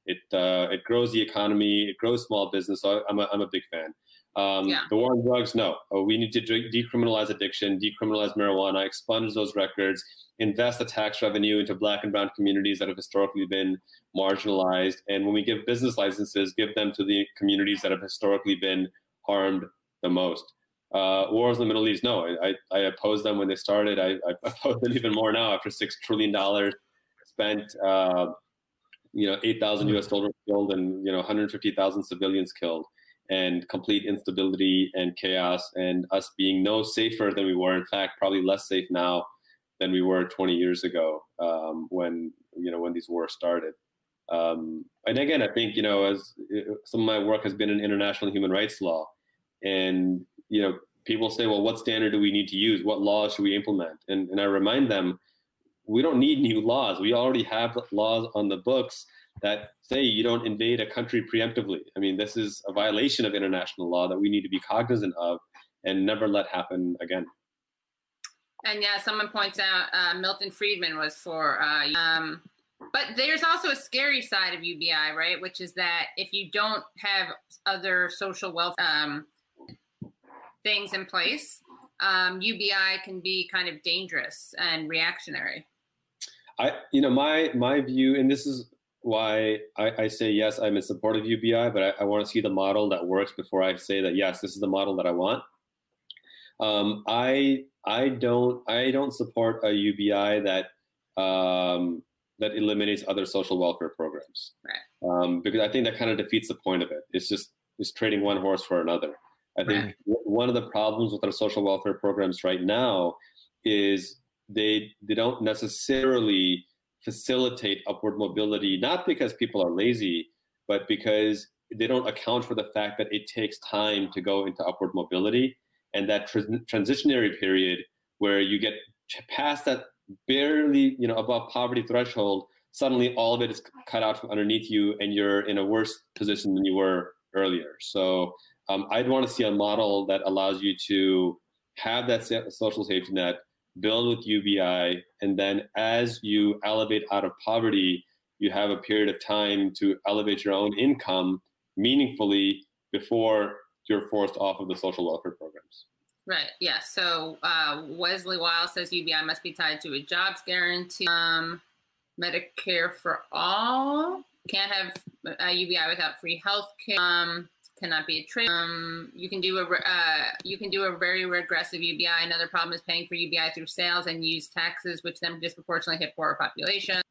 It uh, it grows the economy. It grows small business. So I'm a, I'm a big fan. Um, yeah. The war on drugs, no. Oh, we need to de- decriminalize addiction, decriminalize marijuana, expunge those records, invest the tax revenue into Black and brown communities that have historically been marginalized. And when we give business licenses, give them to the communities that have historically been harmed the most. Uh, wars in the Middle East, no. I, I opposed them when they started. I, I oppose them even more now after six trillion dollars spent, uh, you know, eight thousand U S soldiers killed and, you know, one hundred fifty thousand civilians killed, and complete instability and chaos, and us being no safer than we were. In fact, probably less safe now than we were twenty years ago um, when, you know, when these wars started. Um, and again, I think, you know, as some of my work has been in international human rights law, and, you know, people say, well, what standard do we need to use? What laws should we implement? And, and I remind them, we don't need new laws. We already have laws on the books that say you don't invade a country preemptively. I mean, this is a violation of international law that we need to be cognizant of and never let happen again. And yeah, someone points out uh, Milton Friedman was for, uh, um, but there's also a scary side of U B I, right? Which is that if you don't have other social welfare um, things in place, um, U B I can be kind of dangerous and reactionary. I, you know, my my view, and this is why I, I say yes, I'm in support of U B I, but I, I want to see the model that works before I say that yes, this is the model that I want. Um, I I don't I don't support a U B I that um, that eliminates other social welfare programs, right. um, because I think that kind of defeats the point of it. It's just it's trading one horse for another. I think right. one of the problems with our social welfare programs right now is they they don't necessarily facilitate upward mobility, not because people are lazy, but because they don't account for the fact that it takes time to go into upward mobility. And that tr- transitionary period where you get past that barely, you know, above poverty threshold, suddenly all of it is cut out from underneath you and you're in a worse position than you were earlier. So um, I'd want to see a model that allows you to have that social safety net, build with U B I, and then as you elevate out of poverty, you have a period of time to elevate your own income meaningfully before you're forced off of the social welfare programs. Right, yeah. So uh, Wesley Weil says U B I must be tied to a jobs guarantee. Um, Medicare for all. Can't have uh, U B I without free health care. Um, cannot be a trade. Um, you can do a uh, you can do a very regressive U B I. Another problem is paying for U B I through sales and use taxes, which then disproportionately hit poorer population.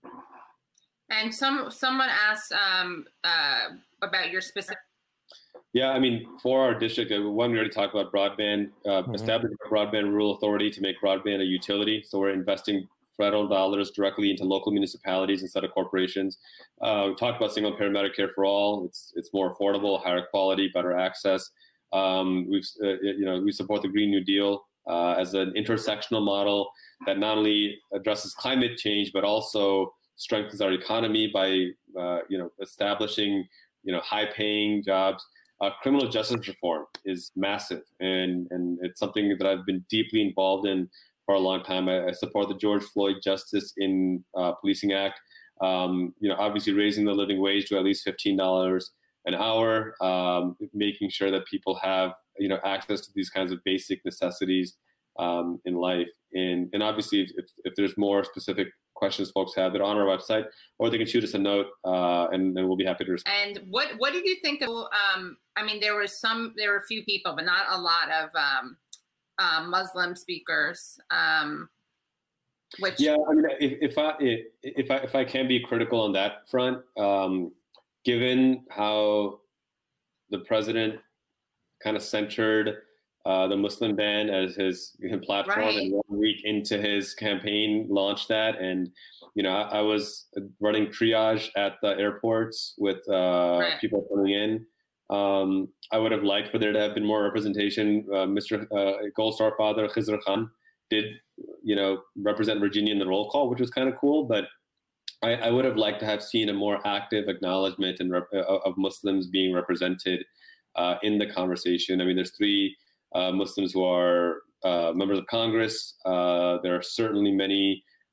And some someone asked um, uh, about your specific. Yeah, I mean, for our district, one, we already talked about broadband, uh, mm-hmm. establishing a broadband rural authority to make broadband a utility. So we're investing federal dollars directly into local municipalities instead of corporations. Uh, we talked about single payer Medicare for all. It's it's more affordable, higher quality, better access. Um, we've uh, you know we support the Green New Deal uh, as an intersectional model that not only addresses climate change but also strengthens our economy by uh, you know establishing you know high paying jobs. Uh, criminal justice reform is massive, and and it's something that I've been deeply involved in for a long time. I, I support the George Floyd Justice in uh, Policing Act. Um, you know, obviously raising the living wage to at least fifteen dollars an hour, um, making sure that people have you know access to these kinds of basic necessities um, in life. And and obviously, if, if there's more specific questions folks have, they're on our website, or they can shoot us a note, uh, and, and we'll be happy to respond. And what what did you think of? Um, I mean, there were some, there were a few people, but not a lot of um, uh, Muslim speakers. Um, which yeah, I mean, if, if I if I if I can be critical on that front, um, given how the president kind of centered uh, the Muslim ban as his, his platform, right. and one week into his campaign launched that, and you know, I, I was running triage at the airports with uh, right. people coming in. Um, I would have liked for there to have been more representation. Uh, Mister Uh, Gold Star father Khizr Khan did, you know, represent Virginia in the roll call, which was kind of cool. But I, I would have liked to have seen a more active acknowledgement and rep- of Muslims being represented uh, in the conversation. I mean, there's three uh, Muslims who are uh, members of Congress. Uh, there are certainly many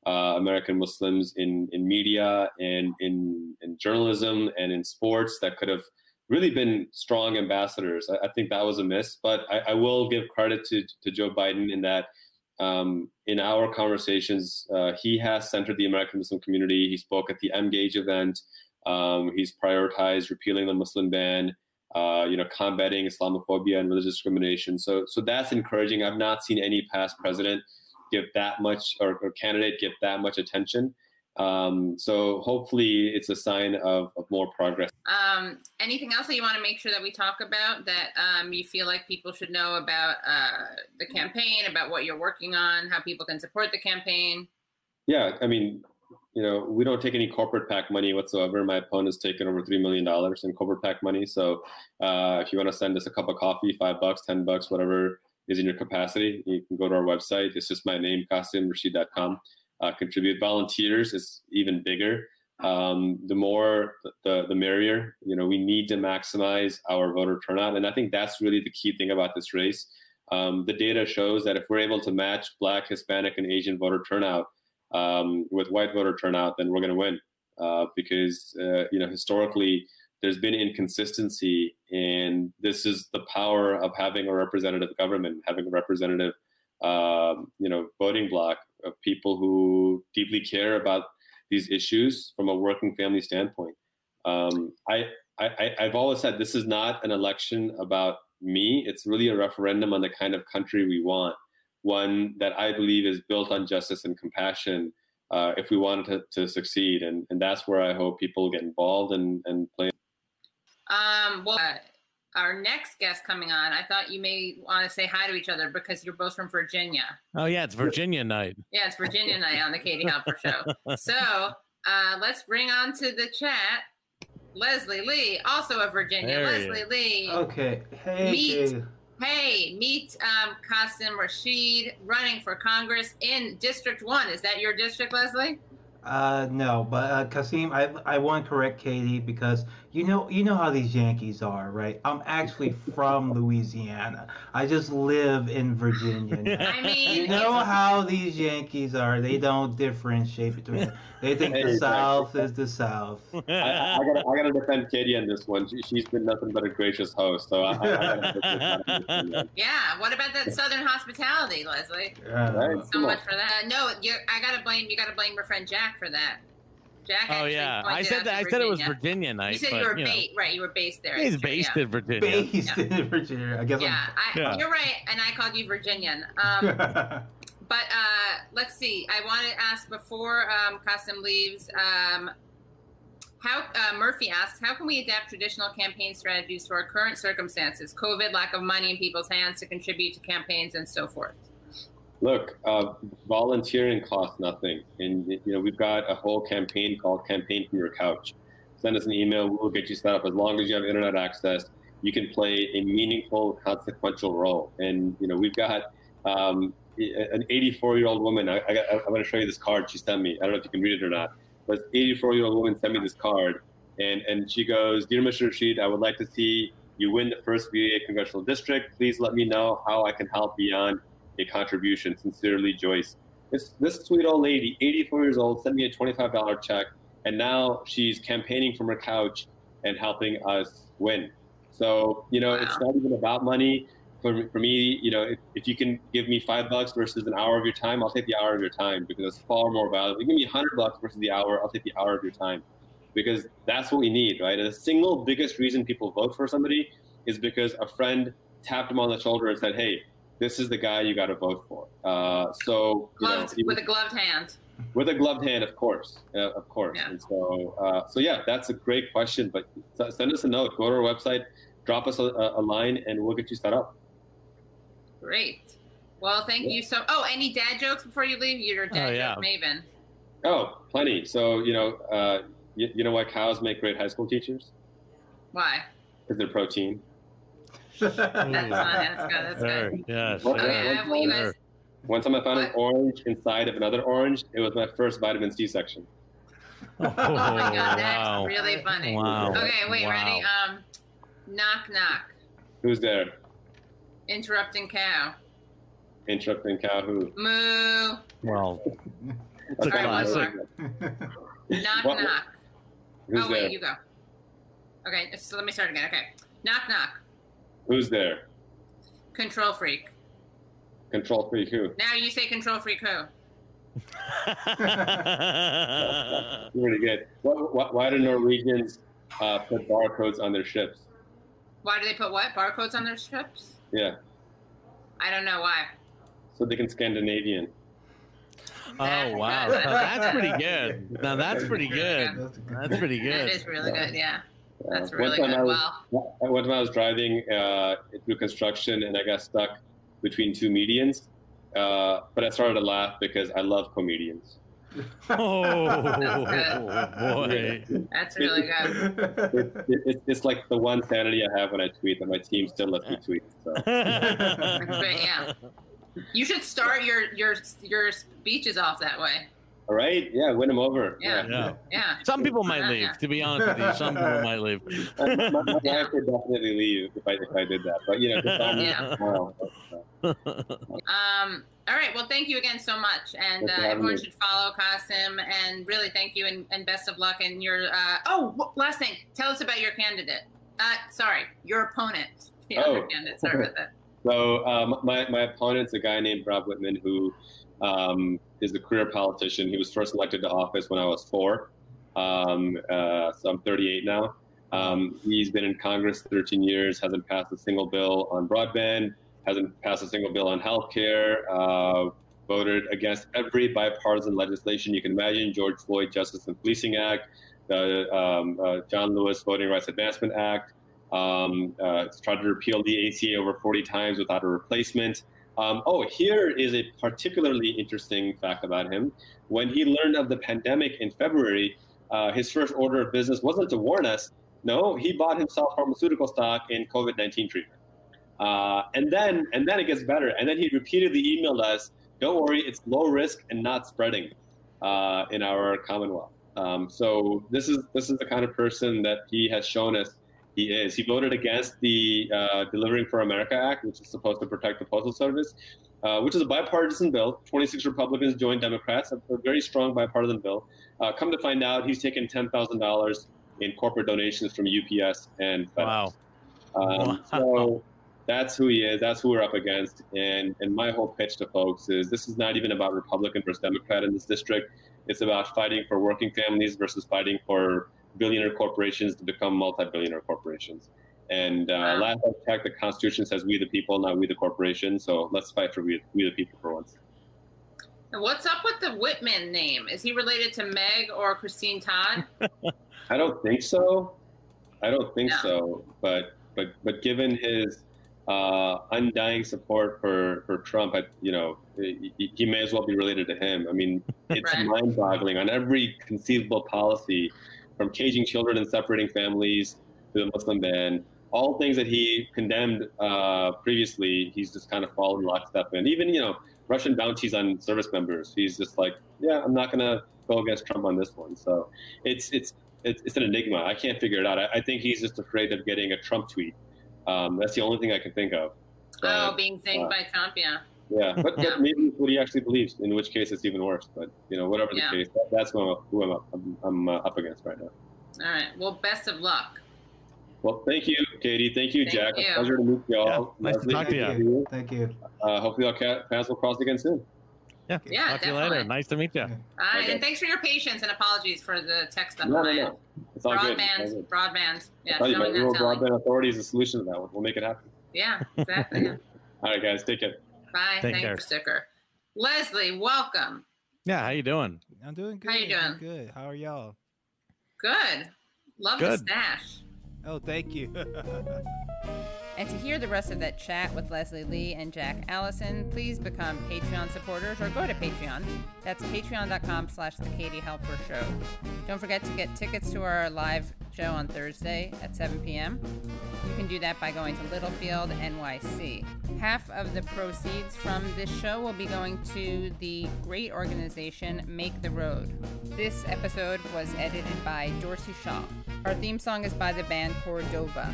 uh, American Muslims in, in media and in, in journalism and in sports that could have really been strong ambassadors. I, I think that was a miss, but I, I will give credit to, to Joe Biden in that um, in our conversations, uh, he has centered the American Muslim community. He spoke at the Engage event. Um, he's prioritized repealing the Muslim ban, uh, you know, combating Islamophobia and religious discrimination. So, so that's encouraging. I've not seen any past president give that much, or, or candidate give that much attention. Um, so hopefully it's a sign of, of more progress. Um, anything else that you want to make sure that we talk about that um, you feel like people should know about uh, the campaign, about what you're working on, how people can support the campaign? Yeah, I mean, you know, we don't take any corporate PAC money whatsoever. My opponent's taken over three million dollars in corporate PAC money. So uh, if you want to send us a cup of coffee, five bucks, ten bucks, whatever is in your capacity, you can go to our website. It's just my name, Qasim Rashid dot com. Uh, contribute. Volunteers is even bigger. Um, the more, the, the merrier. You know, we need to maximize our voter turnout. And I think that's really the key thing about this race. Um, the data shows that if we're able to match Black, Hispanic, and Asian voter turnout um, with white voter turnout, then we're going to win. Uh, because, uh, you know, historically, there's been inconsistency, and this is the power of having a representative government, having a representative, um, you know, voting bloc of people who deeply care about these issues from a working family standpoint. Um, I, I, I've always said this is not an election about me. It's really a referendum on the kind of country we want, one that I believe is built on justice and compassion uh, if we want to, to succeed. And, and that's where I hope people get involved and, and play. Um, well, uh, our next guest coming on, I thought you may want to say hi to each other because you're both from Virginia. Oh, yeah, it's Virginia night. Yeah, it's Virginia night on the Katie Halper Show. So uh, let's bring on to the chat Leslie Lee, also of Virginia. There Leslie you. Lee. Okay. Hey. Meet, Katie. hey, meet um, Qasim Rashid running for Congress in District one. Is that your district, Leslie? Uh, no, but uh, Qasim, I I want to correct Katie because you know you know how these Yankees are, right? I'm actually from Louisiana. I just live in Virginia. I mean, you know how these Yankees are. They don't differentiate between them. They think Hey, the exactly. South is the South. I, I, gotta, I gotta defend Katie on this one. She, she's been nothing but a gracious host. So I, I, I gotta Yeah. What about that Southern hospitality, Leslie? Uh, Right? So Come on. much for that. No, you I gotta blame you. Gotta blame your friend Jack for that. Jack. Oh actually yeah, I pointed said out that. I to said it was Virginia. Virginia night. You said but, you were you know, based, right? You were based there. He's It's true, based yeah. in Virginia. Based Yeah. in Virginia. I guess. Yeah, I, Yeah. you're right, and I called you Virginian. Um, I'm... but uh, let's see. I want to ask before um, Qasim leaves. Um, how uh, Murphy asks, how can we adapt traditional campaign strategies to our current circumstances? COVID, lack of money in people's hands to contribute to campaigns, and so forth. Look, uh, volunteering costs nothing, and you know we've got a whole campaign called "Campaign from Your Couch." Send us an email; we'll get you set up. As long as you have internet access, you can play a meaningful, consequential role. And you know we've got um, an eighty-four-year-old woman. I, I got, I'm going to show you this card she sent me. I don't know if you can read it or not, but this eighty-four-year-old woman sent me this card, and and she goes, "Dear Mister Rashid, I would like to see you win the first V A congressional district. Please let me know how I can help beyond a contribution. Sincerely, Joyce." This this sweet old lady, eighty-four years old, sent me a twenty-five dollar check, and now she's campaigning from her couch and helping us win. So, you know, wow. It's not even about money. For, for me, you know, if, if you can give me five bucks versus an hour of your time, I'll take the hour of your time because it's far more valuable. If you give me a hundred bucks versus the hour, I'll take the hour of your time because that's what we need, right? And the single biggest reason people vote for somebody is because a friend tapped them on the shoulder and said, "Hey, this is the guy you got to vote for." Uh, so, you Gloved, know, with a gloved hand. With a gloved hand, of course, uh, of course. Yeah. And so, uh, so yeah, that's a great question. But send us a note. Go to our website, drop us a, a line, and we'll get you set up. Great. Well, thank yeah. you so. Oh, any dad jokes before you leave? You're a dad oh, yeah. joke maven. Oh, plenty. So you know, uh, you, you know why cows make great high school teachers? Why? Because they're protein. That's fine. That's good. That's Sure. good. Yes. Okay. Yes. Well, you guys. One time I found What? an orange inside of another orange. It was my first vitamin C section. Oh, Oh my God, that's wow. really funny. Wow. Okay, wait, Wow. ready? Um, knock knock. Who's there? Interrupting cow. Interrupting cow who? Moo. Well, It's a classic. Knock, What- knock. Who's oh, wait, there? you go. Okay, so let me start again. Okay. Knock, knock. Who's there? Control freak. Control freak who? Now you say control freak who? Really good. What, what, why do Norwegians uh, put barcodes on their ships? Why do they put what? Barcodes on their ships? Yeah, I don't know why. so they can Scandinavian. Oh wow, now that's pretty good. Now that's pretty good. That's pretty good. That is really good, yeah. That's Uh, really one time good. I Well, was, One time I was driving uh, through construction and I got stuck between two medians. Uh, but I started to laugh because I love comedians. Oh boy, that's really good. It, it, it, it's like the one sanity I have when I tweet that my team still lets me tweet. So. But yeah, you should start your your your speeches off that way. All right, yeah, win them over. Yeah, Yeah. yeah. Some people might Yeah, leave. yeah. To be honest with you, some people might leave. my, my my wife would definitely leave if I if I did that. But you know, just on Yeah. wow. Um. All right. Well, thank you again so much, and Thanks uh, for having everyone me. should follow Qasim. And really, thank you, and, and best of luck. And your uh, oh, w- last thing, tell us about your candidate. Uh, sorry, your opponent. The Oh. other candidate. Sorry about that. So um, my my opponent's a guy named Rob Whitman who um, is a career politician. He was first elected to office when I was four. Um, uh, so I'm thirty-eight now. Um, he's been in Congress thirteen years, hasn't passed a single bill on broadband, hasn't passed a single bill on healthcare, uh, voted against every bipartisan legislation you can imagine: George Floyd Justice and Policing Act, the um, uh, John Lewis Voting Rights Advancement Act. Um, uh, tried to repeal the A C A over forty times without a replacement. Um, oh, here is a particularly interesting fact about him. When he learned of the pandemic in February, uh, his first order of business wasn't to warn us. No, he bought himself pharmaceutical stock in COVID nineteen treatment. Uh, and then, and then it gets better. And then he repeatedly emailed us, "Don't worry, it's low risk and not spreading uh, in our Commonwealth." Um, so this is this is the kind of person that he has shown us he is. He voted against the uh, Delivering for America Act, which is supposed to protect the Postal Service, uh, which is a bipartisan bill. twenty-six Republicans joined Democrats, a, a very strong bipartisan bill. Uh, come to find out, he's taken ten thousand dollars in corporate donations from U P S and FedEx. Wow. Um, so that's who he is. That's who we're up against. And and my whole pitch to folks is this is not even about Republican versus Democrat in this district. It's about fighting for working families versus fighting for billionaire corporations to become multi-billionaire corporations. And uh, last I checked, the Constitution says we the people, not we the corporation. So let's fight for we, we the people for once. And what's up with the Whitman name? Is he related to Meg or Christine Todd? I don't think so. I don't think No. so. But but but given his uh, undying support for, for Trump, I, you know, he, he may as well be related to him. I mean, it's Right. mind-boggling on every conceivable policy, from caging children and separating families to the Muslim ban, all things that he condemned uh, previously. He's just kind of followed lockstep in. Even you know, Russian bounties on service members. He's just like, yeah, I'm not gonna go against Trump on this one. So it's it's it's, it's an enigma. I can't figure it out. I, I think he's just afraid of getting a Trump tweet. Um, that's the only thing I can think of. Oh, But, being zinged uh, by Trump, yeah. yeah, but, Yeah. but maybe it's what he actually believes, in which case it's even worse. But you know, whatever the Yeah. case, that, that's who I'm, who I'm, up, I'm, I'm uh, up against right now. All right. Well, best of luck. Well, thank you, Katie. Thank you, Thank Jack. you. A pleasure to meet you all. Yeah, nice to Lovely talk to you. meet you. Thank you. Uh, hopefully, our ca- paths will cross again soon. Yeah. Yeah, Talk to you definitely. later. Nice to meet you. All right, Okay. and thanks for your patience and apologies for the tech stuff. No, on no, my no. end. It's all good. It's all Broadband, good. broadband. Yeah, I tell you, my filming rural and telling. broadband authority is the solution to that one. We'll make it happen. Yeah, exactly. Yeah. All right, guys, take care. Bye. Take Thanks care. for sticker. Leslie, welcome. Yeah. How you doing? I'm doing good. How you I'm doing? good. How are y'all? Good. Love Good. the stash. Oh, thank you. And to hear the rest of that chat with Leslie Lee and Jack Allison, please become Patreon supporters or go to Patreon. That's patreon.com slash the Katie Halper Show. Don't forget to get tickets to our live show on Thursday at seven p.m. You can do that by going to Littlefield, N Y C. Half of the proceeds from this show will be going to the great organization Make the Road. This episode was edited by Dorsey Shaw. Our theme song is by the band Cordova.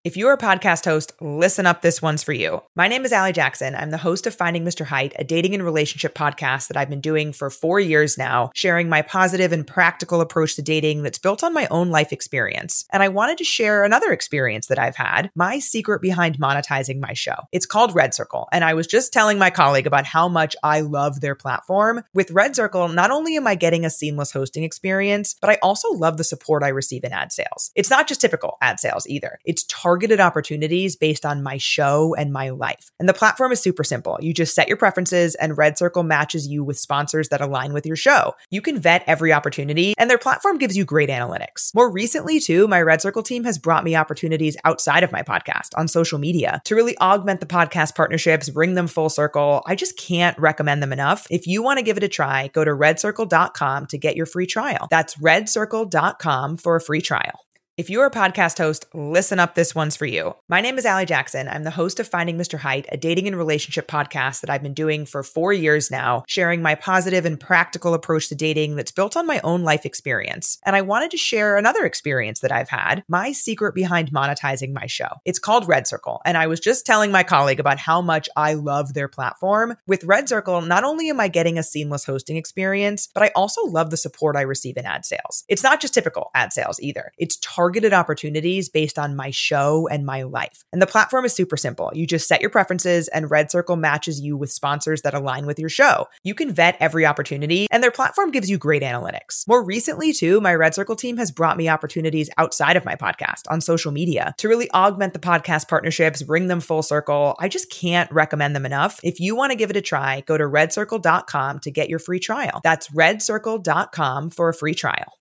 If you're a podcast host, listen up, this one's for you. My name is Allie Jackson. I'm the host of Finding Mister Height, a dating and relationship podcast that I've been doing for four years now, sharing my positive and practical approach to dating that's built on my own life experience. And I wanted to share another experience that I've had, my secret behind monetizing my show. It's called Red Circle, and I was just telling my colleague about how much I love their platform. With Red Circle, not only am I getting a seamless hosting experience, but I also love the support I receive in ad sales. It's not just typical ad sales either. It's targeted targeted opportunities based on my show and my life. And the platform is super simple. You just set your preferences and Red Circle matches you with sponsors that align with your show. You can vet every opportunity and their platform gives you great analytics. More recently too, my Red Circle team has brought me opportunities outside of my podcast on social media to really augment the podcast partnerships, bring them full circle. I just can't recommend them enough. If you want to give it a try, go to red circle dot com to get your free trial. That's red circle dot com for a free trial. If you're a podcast host, listen up, this one's for you. My name is Allie Jackson. I'm the host of Finding Mister Height, a dating and relationship podcast that I've been doing for four years now, sharing my positive and practical approach to dating that's built on my own life experience. And I wanted to share another experience that I've had, my secret behind monetizing my show. It's called Red Circle, and I was just telling my colleague about how much I love their platform. With Red Circle, not only am I getting a seamless hosting experience, but I also love the support I receive in ad sales. It's not just typical ad sales either. It's targeted targeted opportunities based on my show and my life. And the platform is super simple. You just set your preferences and Red Circle matches you with sponsors that align with your show. You can vet every opportunity and their platform gives you great analytics. More recently too, my Red Circle team has brought me opportunities outside of my podcast on social media to really augment the podcast partnerships, bring them full circle. I just can't recommend them enough. If you want to give it a try, go to red circle dot com to get your free trial. That's red circle dot com for a free trial.